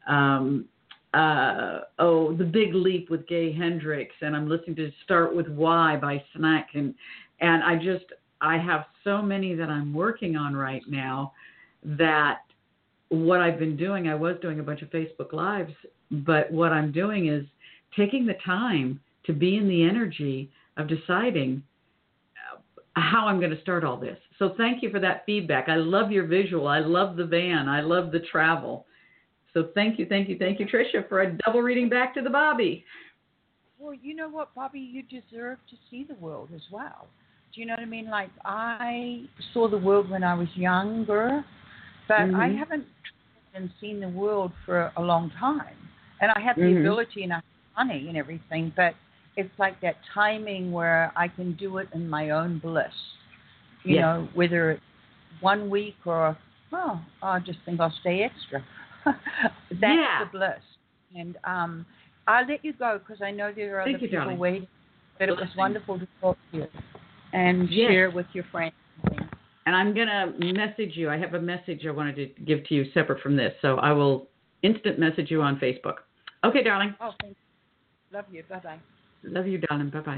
The Big Leap with Gay Hendricks. And I'm listening to Start With Why by Snack. And I have so many that I'm working on right now that what I've been doing, I was doing a bunch of Facebook Lives, but what I'm doing is taking the time to be in the energy of deciding how I'm going to start all this. So thank you for that feedback. I love your visual. I love the van. I love the travel. So thank you, Tricia, for a double reading back to the Bobby. Well, you know what, Bobby? You deserve to see the world as well. Do you know what I mean? Like, I saw the world when I was younger, but I haven't and seen the world for a long time. And I have the ability and I have money and everything, but it's like that timing where I can do it in my own bliss. You know, whether it's 1 week or, I just think I'll stay extra. That's the bliss. And I'll let you go because I know there are other people waiting. But it was wonderful to talk to you and share with your friends. And I'm going to message you. I have a message I wanted to give to you separate from this. So I will instant message you on Facebook. Okay, darling. Oh, thank you. Love you. Bye-bye. Love you, darling. Bye-bye.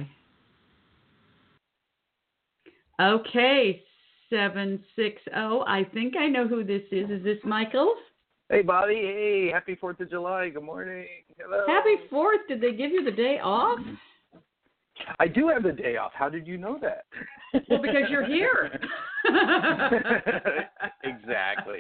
Okay, 760. I think I know who this is. Is this Michael? Hey, Bobby. Hey, happy 4th of July. Good morning. Hello. Happy 4th. Did they give you the day off? I do have the day off. How did you know that? Well, because you're here. Exactly.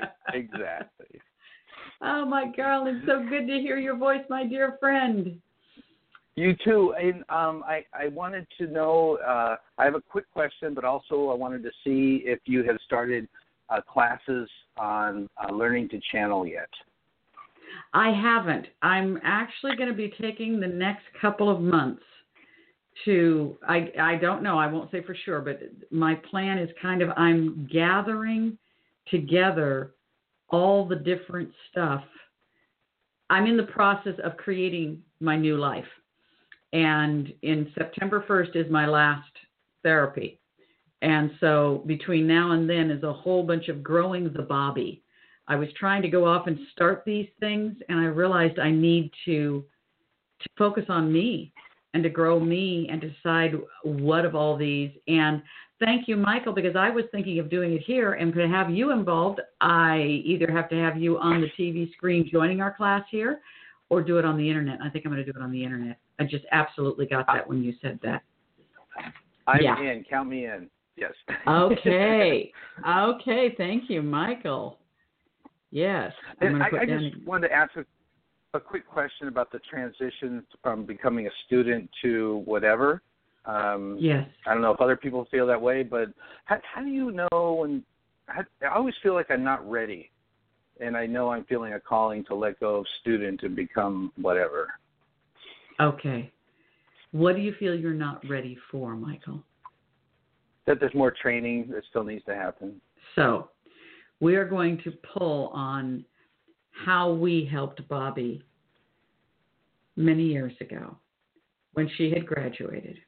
Oh, my girl. It's so good to hear your voice, my dear friend. You too. And I wanted to know, I have a quick question, but also I wanted to see if you have started classes on learning to channel yet. I haven't. I'm actually going to be taking the next couple of months to, I don't know, I won't say for sure, but my plan is I'm gathering together all the different stuff. I'm in the process of creating my new life. And in September 1st is my last therapy. And so between now and then is a whole bunch of growing the Bobby. I was trying to go off and start these things, and I realized I need to focus on me and to grow me and decide what of all these. And thank you, Michael, because I was thinking of doing it here, and to have you involved, I either have to have you on the TV screen joining our class here or do it on the internet. I think I'm going to do it on the internet. I just absolutely got that when you said that. I'm in. Count me in. Yes. Okay. Thank you, Michael. Yes. And I just wanted to ask a quick question about the transition from becoming a student to whatever. Yes. I don't know if other people feel that way, but how do you know when I always feel like I'm not ready, and I know I'm feeling a calling to let go of student and become whatever. Okay. What do you feel you're not ready for, Michael? That there's more training that still needs to happen. So we are going to pull on how we helped Bobby many years ago when she had graduated.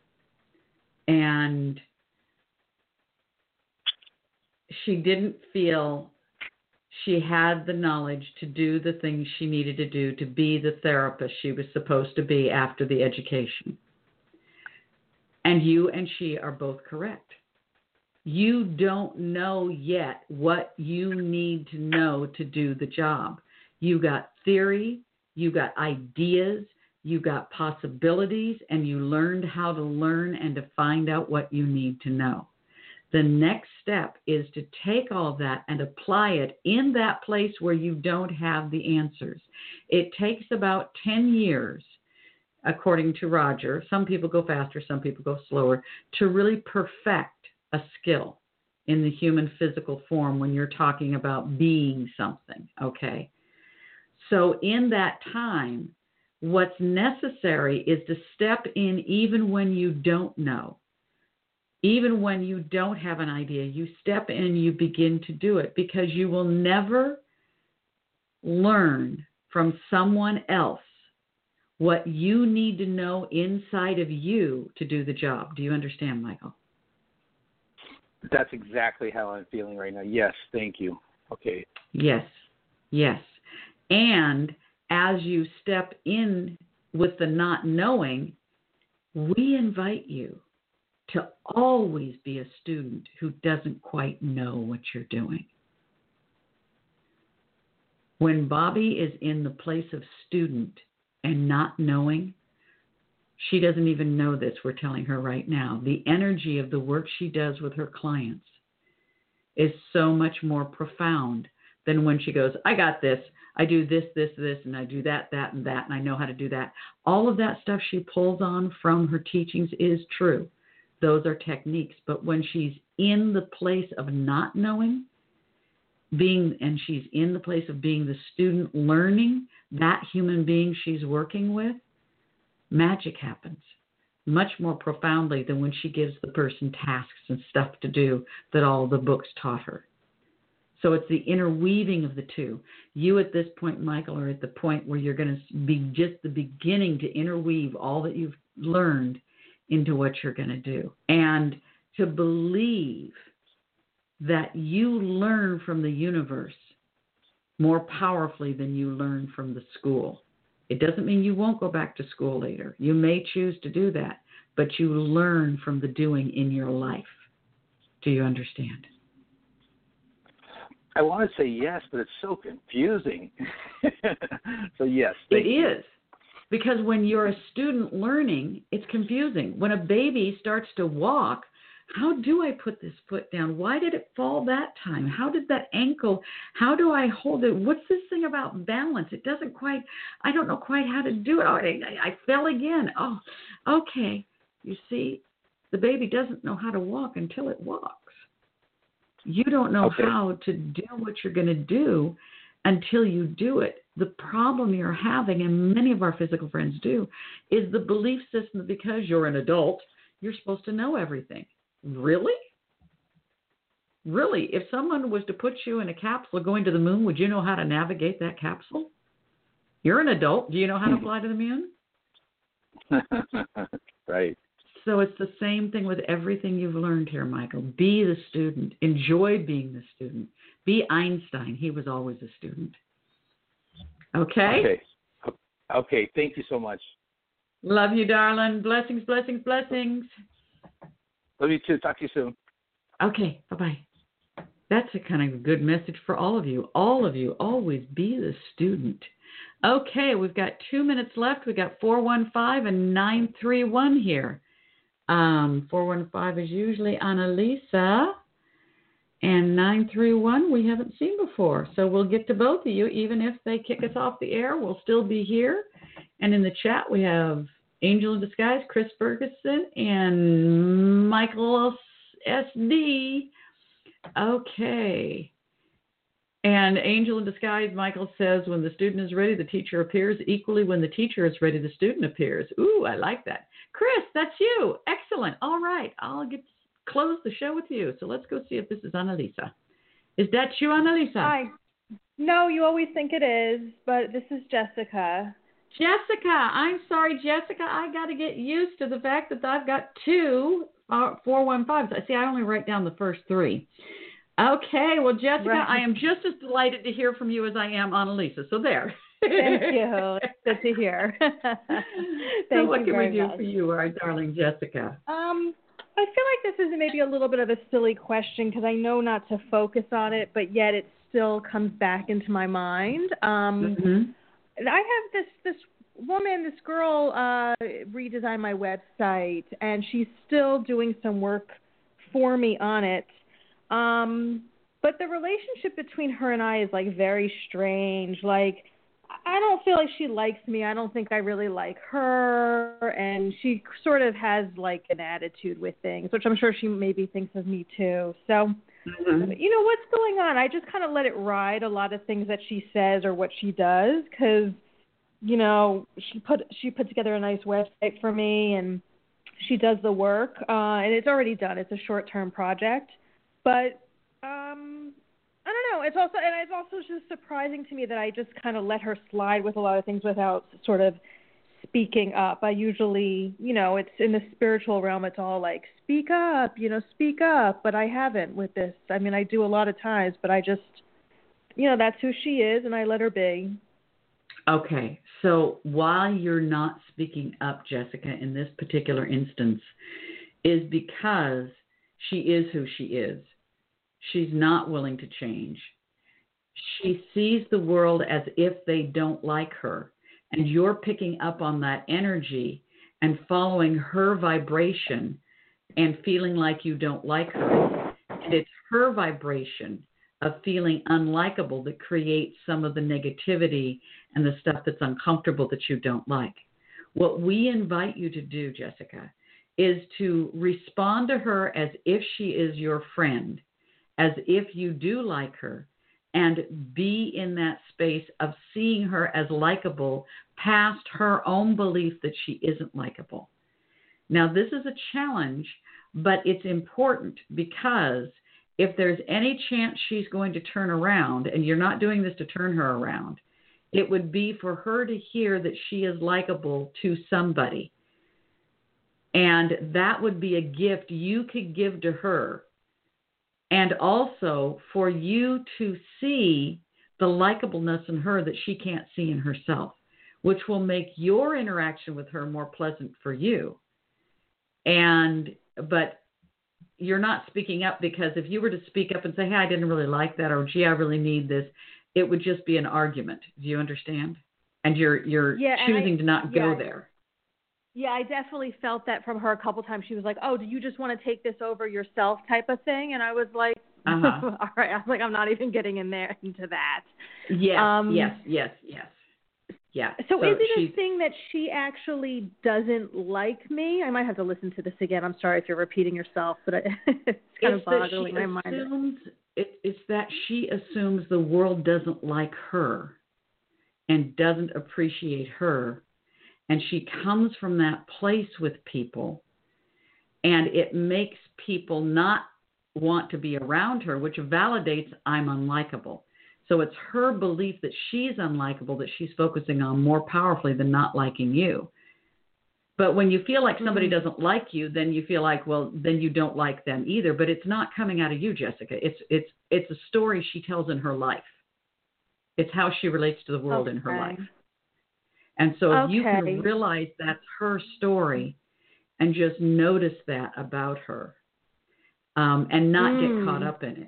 And she didn't feel she had the knowledge to do the things she needed to do to be the therapist she was supposed to be after the education. And you and she are both correct. You don't know yet what you need to know to do the job. You got theory, you got ideas, you got possibilities, and you learned how to learn and to find out what you need to know. The next step is to take all that and apply it in that place where you don't have the answers. It takes about 10 years, according to Roger. Some people go faster, some people go slower, to really perfect a skill in the human physical form when you're talking about being something, okay? So in that time, what's necessary is to step in even when you don't know. Even when you don't have an idea, you step in and you begin to do it, because you will never learn from someone else what you need to know inside of you to do the job. Do you understand, Michael? That's exactly how I'm feeling right now. Yes, thank you. Okay. Yes. And as you step in with the not knowing, we invite you to always be a student who doesn't quite know what you're doing. When Bobby is in the place of student and not knowing, she doesn't even know this, we're telling her right now. The energy of the work she does with her clients is so much more profound than when she goes, I got this, I do this, and I do that, and that, and I know how to do that. All of that stuff she pulls on from her teachings is true. Those are techniques. But when she's in the place of not knowing, and she's in the place of being the student learning that human being she's working with, magic happens much more profoundly than when she gives the person tasks and stuff to do that all the books taught her. So it's the interweaving of the two. You at this point, Michael, are at the point where you're going to be just the beginning to interweave all that you've learned into what you're going to do. And to believe that you learn from the universe more powerfully than you learn from the school. It doesn't mean you won't go back to school later. You may choose to do that, but you learn from the doing in your life. Do you understand? I want to say yes, but it's so confusing. So yes. It is. Because when you're a student learning, it's confusing. When a baby starts to walk, how do I put this foot down? Why did it fall that time? How did that ankle, how do I hold it? What's this thing about balance? It doesn't quite, I don't know quite how to do it. Oh, I fell again. Oh, okay. You see, the baby doesn't know how to walk until it walks. You don't know how to do what you're going to do until you do it. The problem you're having, and many of our physical friends do, is the belief system that because you're an adult, you're supposed to know everything. Really? Really? If someone was to put you in a capsule going to the moon, would you know how to navigate that capsule? You're an adult. Do you know how to fly to the moon? Right. So it's the same thing with everything you've learned here, Michael. Be the student. Enjoy being the student. Be Einstein. He was always a student. Okay? Okay. Thank you so much. Love you, darling. Blessings, blessings, blessings. Love you too. Talk to you soon. Okay. Bye-bye. That's a kind of good message for all of you. All of you, always be the student. Okay, we've got 2 minutes left. We've got 415 and 931 here. 415 is usually Annalisa, and 931 we haven't seen before. So we'll get to both of you. Even if they kick us off the air, we'll still be here. And in the chat, we have Angel in Disguise, Chris Ferguson, and Michael SD. Okay. And Angel in Disguise, Michael says, when the student is ready, the teacher appears. Equally, when the teacher is ready, the student appears. Ooh, I like that. Chris, that's you. Excellent. All right. I'll get to close the show with you. So let's go see if this is Annalisa. Is that you, Annalisa? Hi. No, you always think it is, but this is Jessica. Jessica. I'm sorry, Jessica. I got to get used to the fact that I've got two 415s. See, I only write down the first three. Okay, well, Jessica, right. I am just as delighted to hear from you as I am Annalisa. So there. Thank you. It's good to hear. So what can we do for you, our darling Jessica? I feel like this is maybe a little bit of a silly question because I know not to focus on it, but yet it still comes back into my mind. And I have this woman, this girl, redesigned my website, and she's still doing some work for me on it. But the relationship between her and I is like very strange. Like, I don't feel like she likes me. I don't think I really like her. And she sort of has like an attitude with things, which I'm sure she maybe thinks of me too. So, you know, what's going on? I just kind of let it ride a lot of things that she says or what she does because, you know, she put together a nice website for me and she does the work. And it's already done. It's a short-term project. But I don't know. It's also just surprising to me that I just kind of let her slide with a lot of things without sort of speaking up. I usually, you know, it's in the spiritual realm. It's all like, speak up, but I haven't with this. I mean, I do a lot of times, but I just, you know, that's who she is, and I let her be. Okay. So while you're not speaking up, Jessica, in this particular instance, is because she is who she is. She's not willing to change. She sees the world as if they don't like her. And you're picking up on that energy and following her vibration and feeling like you don't like her. And it's her vibration of feeling unlikable that creates some of the negativity and the stuff that's uncomfortable that you don't like. What we invite you to do, Jessica, is to respond to her as if she is your friend, as if you do like her, and be in that space of seeing her as likable past her own belief that she isn't likable. Now, this is a challenge, but it's important because if there's any chance she's going to turn around, and you're not doing this to turn her around, it would be for her to hear that she is likable to somebody. And that would be a gift you could give to her. And also for you to see the likableness in her that she can't see in herself, which will make your interaction with her more pleasant for you. But you're not speaking up, because if you were to speak up and say, hey, I didn't really like that, or gee, I really need this, it would just be an argument. Do you understand? And you're choosing to not go there. Yeah, I definitely felt that from her a couple times. She was like, oh, do you just want to take this over yourself type of thing? And I was like, all right. I was like, I'm not even getting into that. Yes. Yeah. So is it a thing that she actually doesn't like me? I might have to listen to this again. I'm sorry if you're repeating yourself, but it's kind of boggling my mind. It's that she assumes the world doesn't like her and doesn't appreciate her. And she comes from that place with people, and it makes people not want to be around her, which validates I'm unlikable. So it's her belief that she's unlikable that she's focusing on more powerfully than not liking you. But when you feel like somebody doesn't like you, then you feel like, well, then you don't like them either. But it's not coming out of you, Jessica. It's a story she tells in her life. It's how she relates to the world in her life. And so if you can realize that's her story and just notice that about her, and not get caught up in it.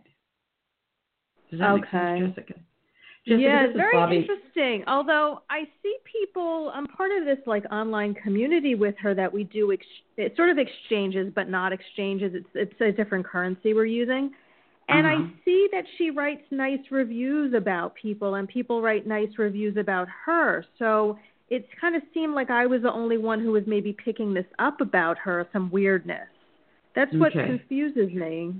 Does that make sense, Jessica? Yeah, it's very interesting. Although I see people, I'm part of this like online community with her that we do it's sort of exchanges, but not exchanges. It's a different currency we're using. And I see that she writes nice reviews about people, and people write nice reviews about her. So it kind of seemed like I was the only one who was maybe picking this up about her, some weirdness. That's what confuses me.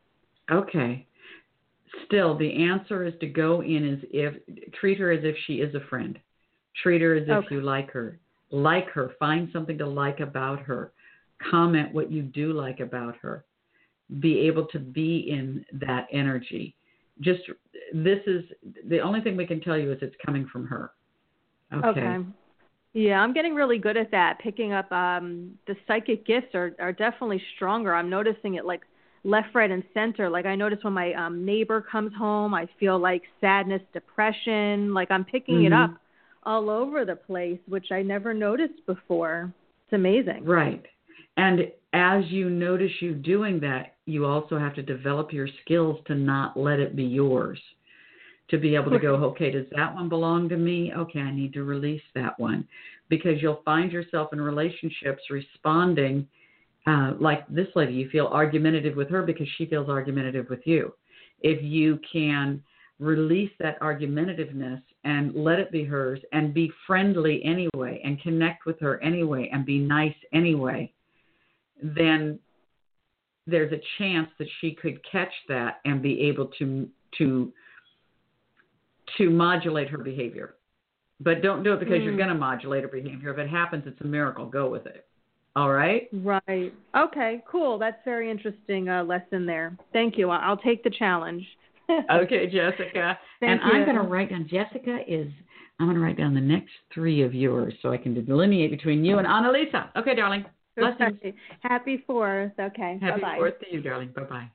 Okay. Still, the answer is to go in treat her as if she is a friend. Treat her as if you like her. Like her. Find something to like about her. Comment what you do like about her. Be able to be in that energy. This is the only thing we can tell you is it's coming from her. Okay. Yeah, I'm getting really good at that. Picking up the psychic gifts are definitely stronger. I'm noticing it like left, right, and center. Like I notice when my neighbor comes home, I feel like sadness, depression. Like I'm picking it up all over the place, which I never noticed before. It's amazing. Right. And as you notice you doing that, you also have to develop your skills to not let it be yours. To be able to go, okay, does that one belong to me? Okay, I need to release that one. Because you'll find yourself in relationships responding like this lady. You feel argumentative with her because she feels argumentative with you. If you can release that argumentativeness and let it be hers and be friendly anyway and connect with her anyway and be nice anyway, then there's a chance that she could catch that and be able to modulate her behavior. But don't do it because you're going to modulate her behavior. If it happens, it's a miracle. Go with it. All right? Right. Okay, cool. That's very interesting lesson there. Thank you. I'll take the challenge. Okay, Jessica. Thank you. I'm going to write down, I'm going to write down the next three of yours so I can delineate between you and Annalisa. Okay, darling. Blessings. Okay. Happy 4th. Okay. Happy Bye-bye. 4th to you, darling. Bye-bye.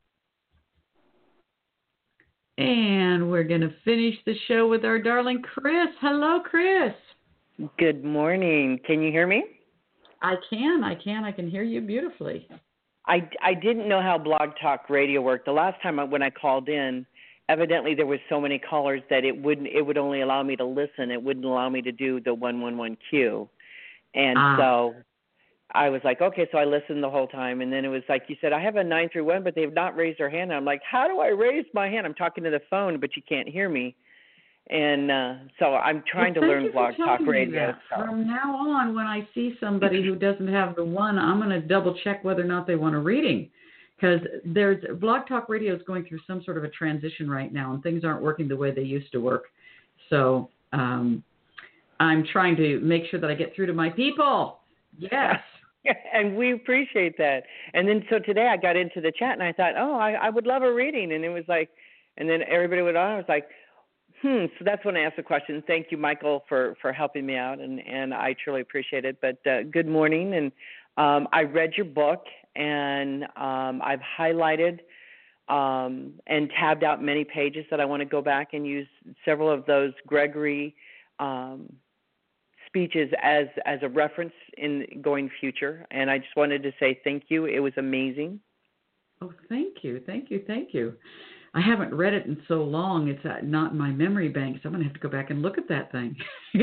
And we're going to finish the show with our darling Chris. Hello, Chris. Good morning. Can you hear me? I can. I can hear you beautifully. I didn't know how Blog Talk Radio worked. The last time when I called in, evidently there was so many callers that it would only allow me to listen. It wouldn't allow me to do the 111Q. And so I was like, okay, so I listened the whole time. And then it was like you said, I have a 931, but they've not raised their hand. I'm like, how do I raise my hand? I'm talking to the phone, but you can't hear me. And so I'm trying to learn Blog Talk Radio. From now on, when I see somebody who doesn't have the 1, I'm going to double check whether or not they want a reading. because there's Blog Talk Radio is going through some sort of a transition right now, and things aren't working the way they used to work. So I'm trying to make sure that I get through to my people. Yes. And we appreciate that. And then so today I got into the chat and I thought, I would love a reading. And it was like, and then everybody went on. I was like, So that's when I asked the question. Thank you, Michael, for helping me out. And I truly appreciate it. But good morning. And I read your book and I've highlighted and tabbed out many pages that I want to go back and use several of those Gregory speeches as a reference in going future. And I just wanted to say thank you. It was amazing. Oh, thank you. I haven't read it in so long. It's not in my memory bank, so I'm going to have to go back and look at that thing.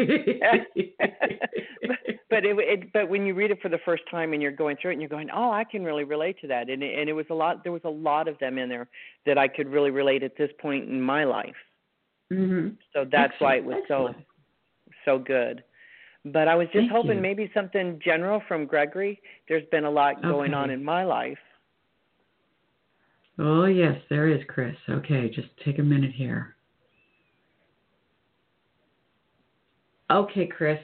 but when you read it for the first time and you're going through it and you're going, I can really relate to that. And it was a lot. There was a lot of them in there that I could really relate at this point in my life. Mm-hmm. So that's why it was so good. But I was just hoping maybe something general from Gregory. There's been a lot going on in my life. Oh, yes, there is, Chris. Okay, just take a minute here. Okay, Chris.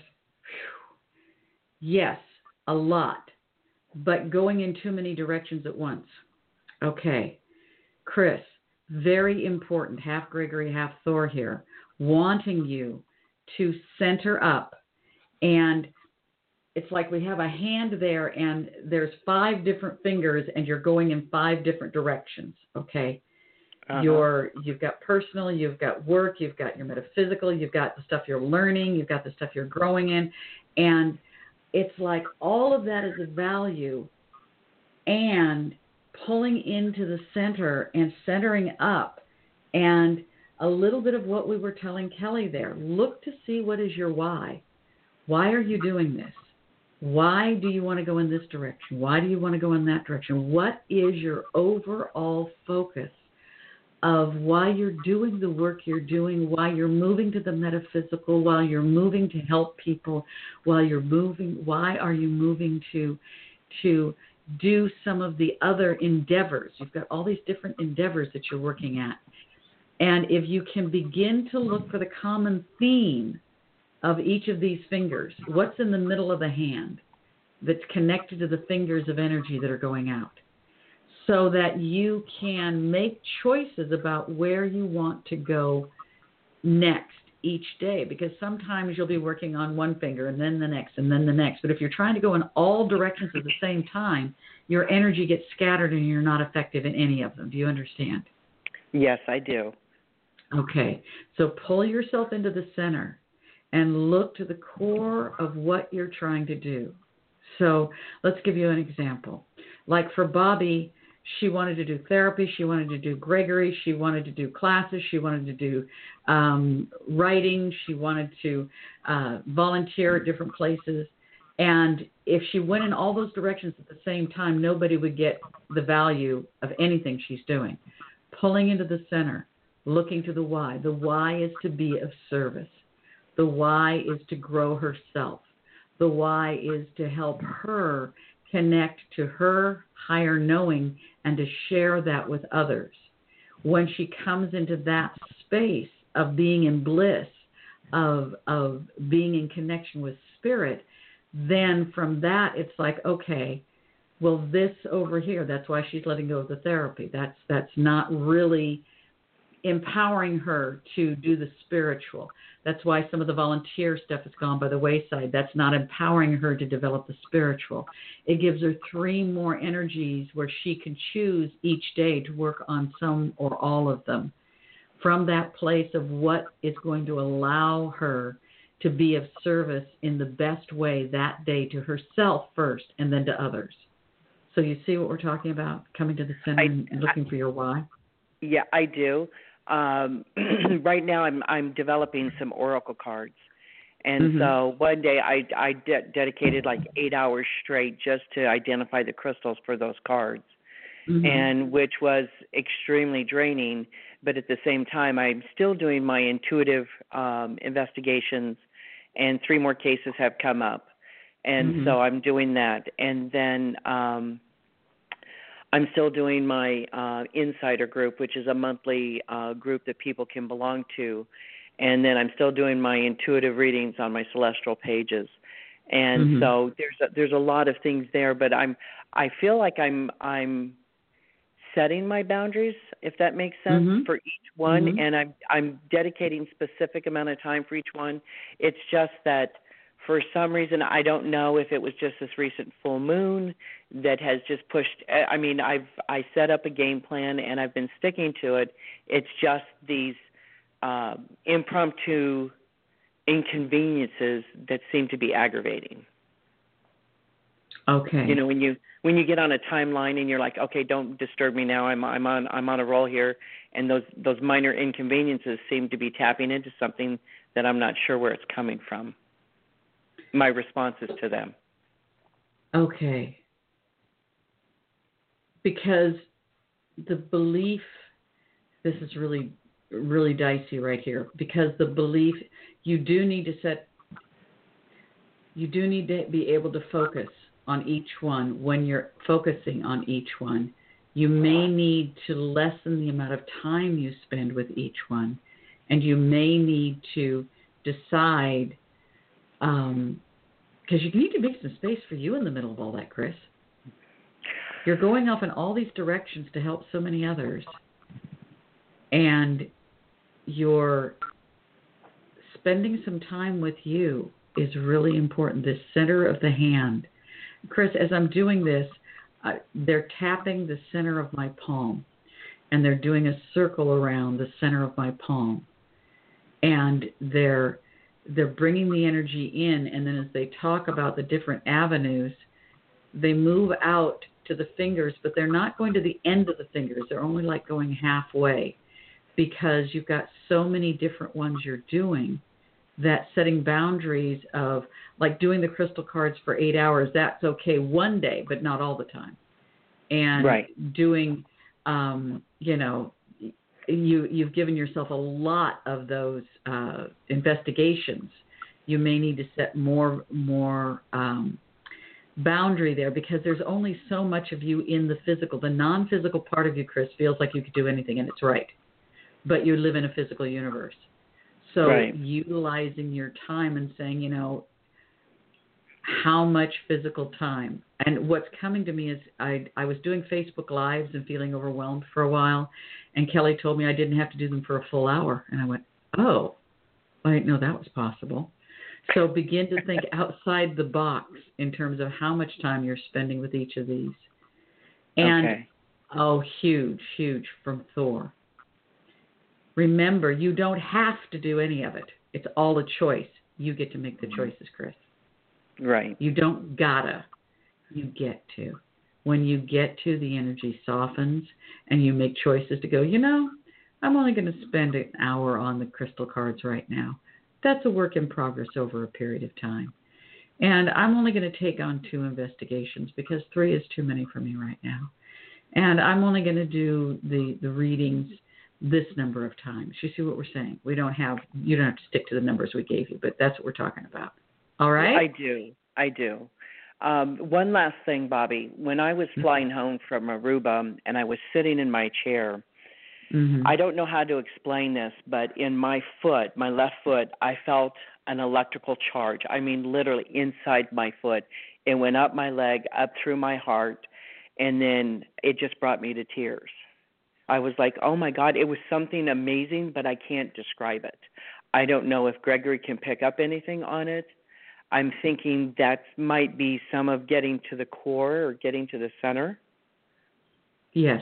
Yes, a lot, but going in too many directions at once. Okay, Chris, very important, half Gregory, half Thor here, wanting you to center up. And it's like we have a hand there and there's 5 different fingers and you're going in 5 different directions, okay? Uh-huh. You've got personal, you've got work, you've got your metaphysical, you've got the stuff you're learning, you've got the stuff you're growing in. And it's like all of that is of value, and pulling into the center and centering up, and a little bit of what we were telling Kelly there. Look to see what is your why. Why are you doing this? Why do you want to go in this direction? Why do you want to go in that direction? What is your overall focus of why you're doing the work you're doing, why you're moving to the metaphysical, why you're moving to help people, why are you moving to do some of the other endeavors? You've got all these different endeavors that you're working at. And if you can begin to look for the common theme of each of these fingers, what's in the middle of the hand that's connected to the fingers of energy that are going out, so that you can make choices about where you want to go next each day. Because sometimes you'll be working on one finger and then the next and then the next. But if you're trying to go in all directions at the same time, your energy gets scattered and you're not effective in any of them. Do you understand? Yes, I do. Okay. So pull yourself into the center and look to the core of what you're trying to do. So let's give you an example. Like for Bobby, she wanted to do therapy, she wanted to do Gregory, she wanted to do classes, she wanted to do writing, she wanted to volunteer at different places. And if she went in all those directions at the same time, nobody would get the value of anything she's doing. Pulling into the center, looking to the why. The why is to be of service. The why is to grow herself. The why is to help her connect to her higher knowing and to share that with others. When she comes into that space of being in bliss, of being in connection with spirit, then from that it's like, okay, well, this over here, that's why she's letting go of the therapy. That's not really empowering her to do the spiritual. That's why some of the volunteer stuff has gone by the wayside. That's not empowering her to develop the spiritual. It gives her 3 more energies where she can choose each day to work on some or all of them, from that place of what is going to allow her to be of service in the best way that day to herself first and then to others. So you see what we're talking about, coming to the center and looking for your why? Yeah, I do. Right now I'm developing some oracle cards. And so one day I dedicated like 8 hours straight just to identify the crystals for those cards, and which was extremely draining. But at the same time, I'm still doing my intuitive investigations, and 3 more cases have come up. And so I'm doing that. And then I'm still doing my Insider group, which is a monthly group that people can belong to. And then I'm still doing my intuitive readings on my celestial pages. And so there's a lot of things there, but I feel like I'm setting my boundaries, if that makes sense, for each one, and I'm dedicating specific amount of time for each one. It's just that for some reason, I don't know if it was just this recent full moon that has just pushed. I mean, I set up a game plan and I've been sticking to it. It's just these impromptu inconveniences that seem to be aggravating. Okay. You know, when you get on a timeline and you're like, okay, don't disturb me now. I'm on a roll here, and those minor inconveniences seem to be tapping into something that I'm not sure where it's coming from. My responses to them. Okay. Because the belief, this is really, really dicey right here, because the belief, you do need to be able to focus on each one. When you're focusing on each one, you may need to lessen the amount of time you spend with each one, and you may need to decide, because you need to make some space for you in the middle of all that, Chris. You're going off in all these directions to help so many others, and you're spending some time with you is really important. This center of the hand. Chris, as I'm doing this, they're tapping the center of my palm, and they're doing a circle around the center of my palm, and they're bringing the energy in, and then as they talk about the different avenues, they move out to the fingers, but they're not going to the end of the fingers. They're only like going halfway, because you've got so many different ones you're doing that setting boundaries of, like doing the crystal cards for 8 hours, that's okay one day, but not all the time. And doing, you've given yourself a lot of those investigations. You may need to set more boundary there, because there's only so much of you in the physical. The non-physical part of you, Chris, feels like you could do anything, and it's right. But you live in a physical universe. So utilizing your time and saying, how much physical time? And what's coming to me is I was doing Facebook Lives and feeling overwhelmed for a while, and Kelly told me I didn't have to do them for a full hour. And I went, oh, I didn't know that was possible. So begin to think outside the box in terms of how much time you're spending with each of these. And, huge from Thor. Remember, you don't have to do any of it. It's all a choice. You get to make the choices, Chris. Right. You don't gotta. You get to. When you get to, the energy softens, and you make choices to go, I'm only going to spend an hour on the crystal cards right now. That's a work in progress over a period of time. And I'm only going to take on 2 investigations, because 3 is too many for me right now. And I'm only going to do the readings this number of times. You see what we're saying? You don't have to stick to the numbers we gave you, but that's what we're talking about. All right? I do. One last thing, Bobby. When I was flying home from Aruba and I was sitting in my chair, I don't know how to explain this, but in my left foot, I felt an electrical charge. I mean, literally inside my foot. It went up my leg, up through my heart, and then it just brought me to tears. I was like, oh, my God, it was something amazing, but I can't describe it. I don't know if Gregory can pick up anything on it. I'm thinking that might be some of getting to the core or getting to the center. Yes.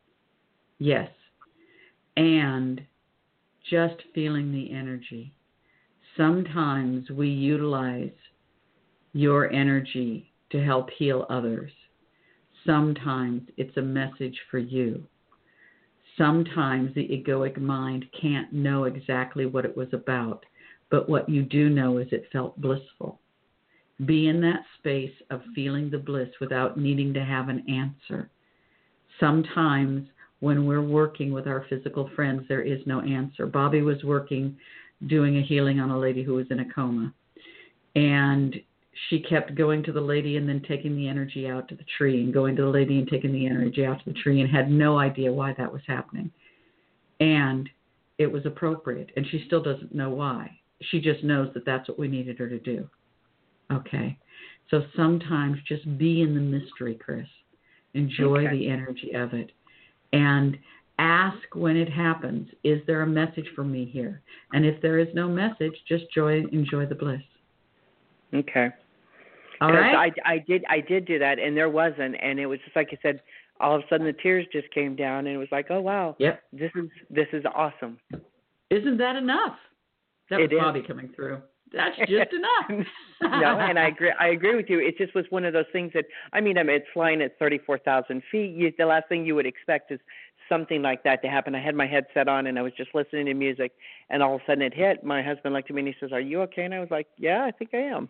And just feeling the energy. Sometimes we utilize your energy to help heal others. Sometimes it's a message for you. Sometimes the egoic mind can't know exactly what it was about, but what you do know is it felt blissful. Be in that space of feeling the bliss without needing to have an answer. Sometimes when we're working with our physical friends, there is no answer. Bobby was doing a healing on a lady who was in a coma. And she kept going to the lady and then taking the energy out to the tree and going to the lady and taking the energy out to the tree and had no idea why that was happening. And it was appropriate. And she still doesn't know why. She just knows that that's what we needed her to do. Okay. So sometimes just be in the mystery, Chris. Enjoy the energy of it. And ask when it happens, is there a message for me here? And if there is no message, just enjoy the bliss. Okay. All right. I did do that, and there wasn't, and it was just like I said. All of a sudden, the tears just came down, and it was like, oh wow, yep, this is awesome. Isn't that enough? That was Bobby coming through. That's just enough. No, and I agree with you. It just was one of those things that it's flying at 34,000 feet. The last thing you would expect is something like that to happen. I had my headset on and I was just listening to music, and all of a sudden it hit. My husband looked at me and he says, "Are you okay?" And I was like, "Yeah, I think I am."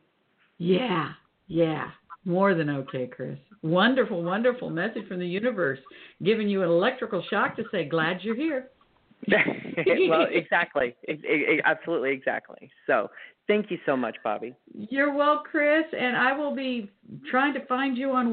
Yeah. More than okay, Chris. Wonderful, wonderful message from the universe, giving you an electrical shock to say, glad you're here. Well, exactly. Absolutely, exactly. So thank you so much, Bobby. You're welcome, Chris. And I will be trying to find you on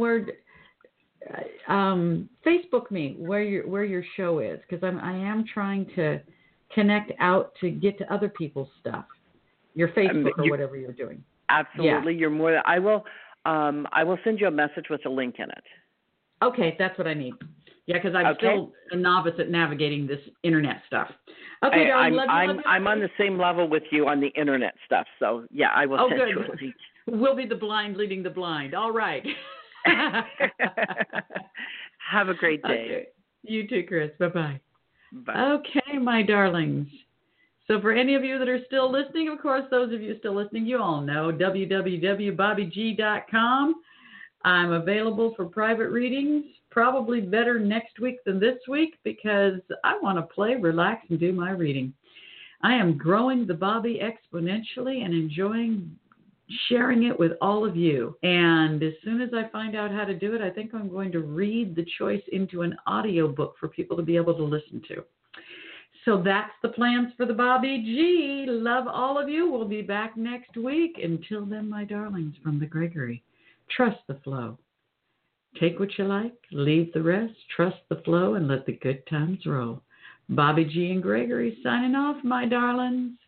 Facebook me where your show is, because I am trying to connect out to get to other people's stuff. Your Facebook or whatever you're doing. Absolutely. Yeah. You're more than I will send you a message with a link in it. Okay, that's what I need. Yeah, because I'm still a novice at navigating this internet stuff. Okay, darling, I'm on the same level with you on the internet stuff. So yeah, I will send you a link. We'll be the blind leading the blind. All right. Have a great day. Okay. You too, Chris. Bye-bye. Bye. Okay, my darlings. So for any of you that are still listening, of course, those of you still listening, you all know www.bobbyg.com. I'm available for private readings, probably better next week than this week, because I want to play, relax, and do my reading. I am growing the Bobby exponentially and enjoying sharing it with all of you. And as soon as I find out how to do it, I think I'm going to read the choice into an audio book for people to be able to listen to. So that's the plans for the Bobby G. Love all of you. We'll be back next week. Until then, my darlings, from the Gregory, trust the flow. Take what you like, leave the rest, trust the flow, and let the good times roll. Bobby G and Gregory signing off, my darlings.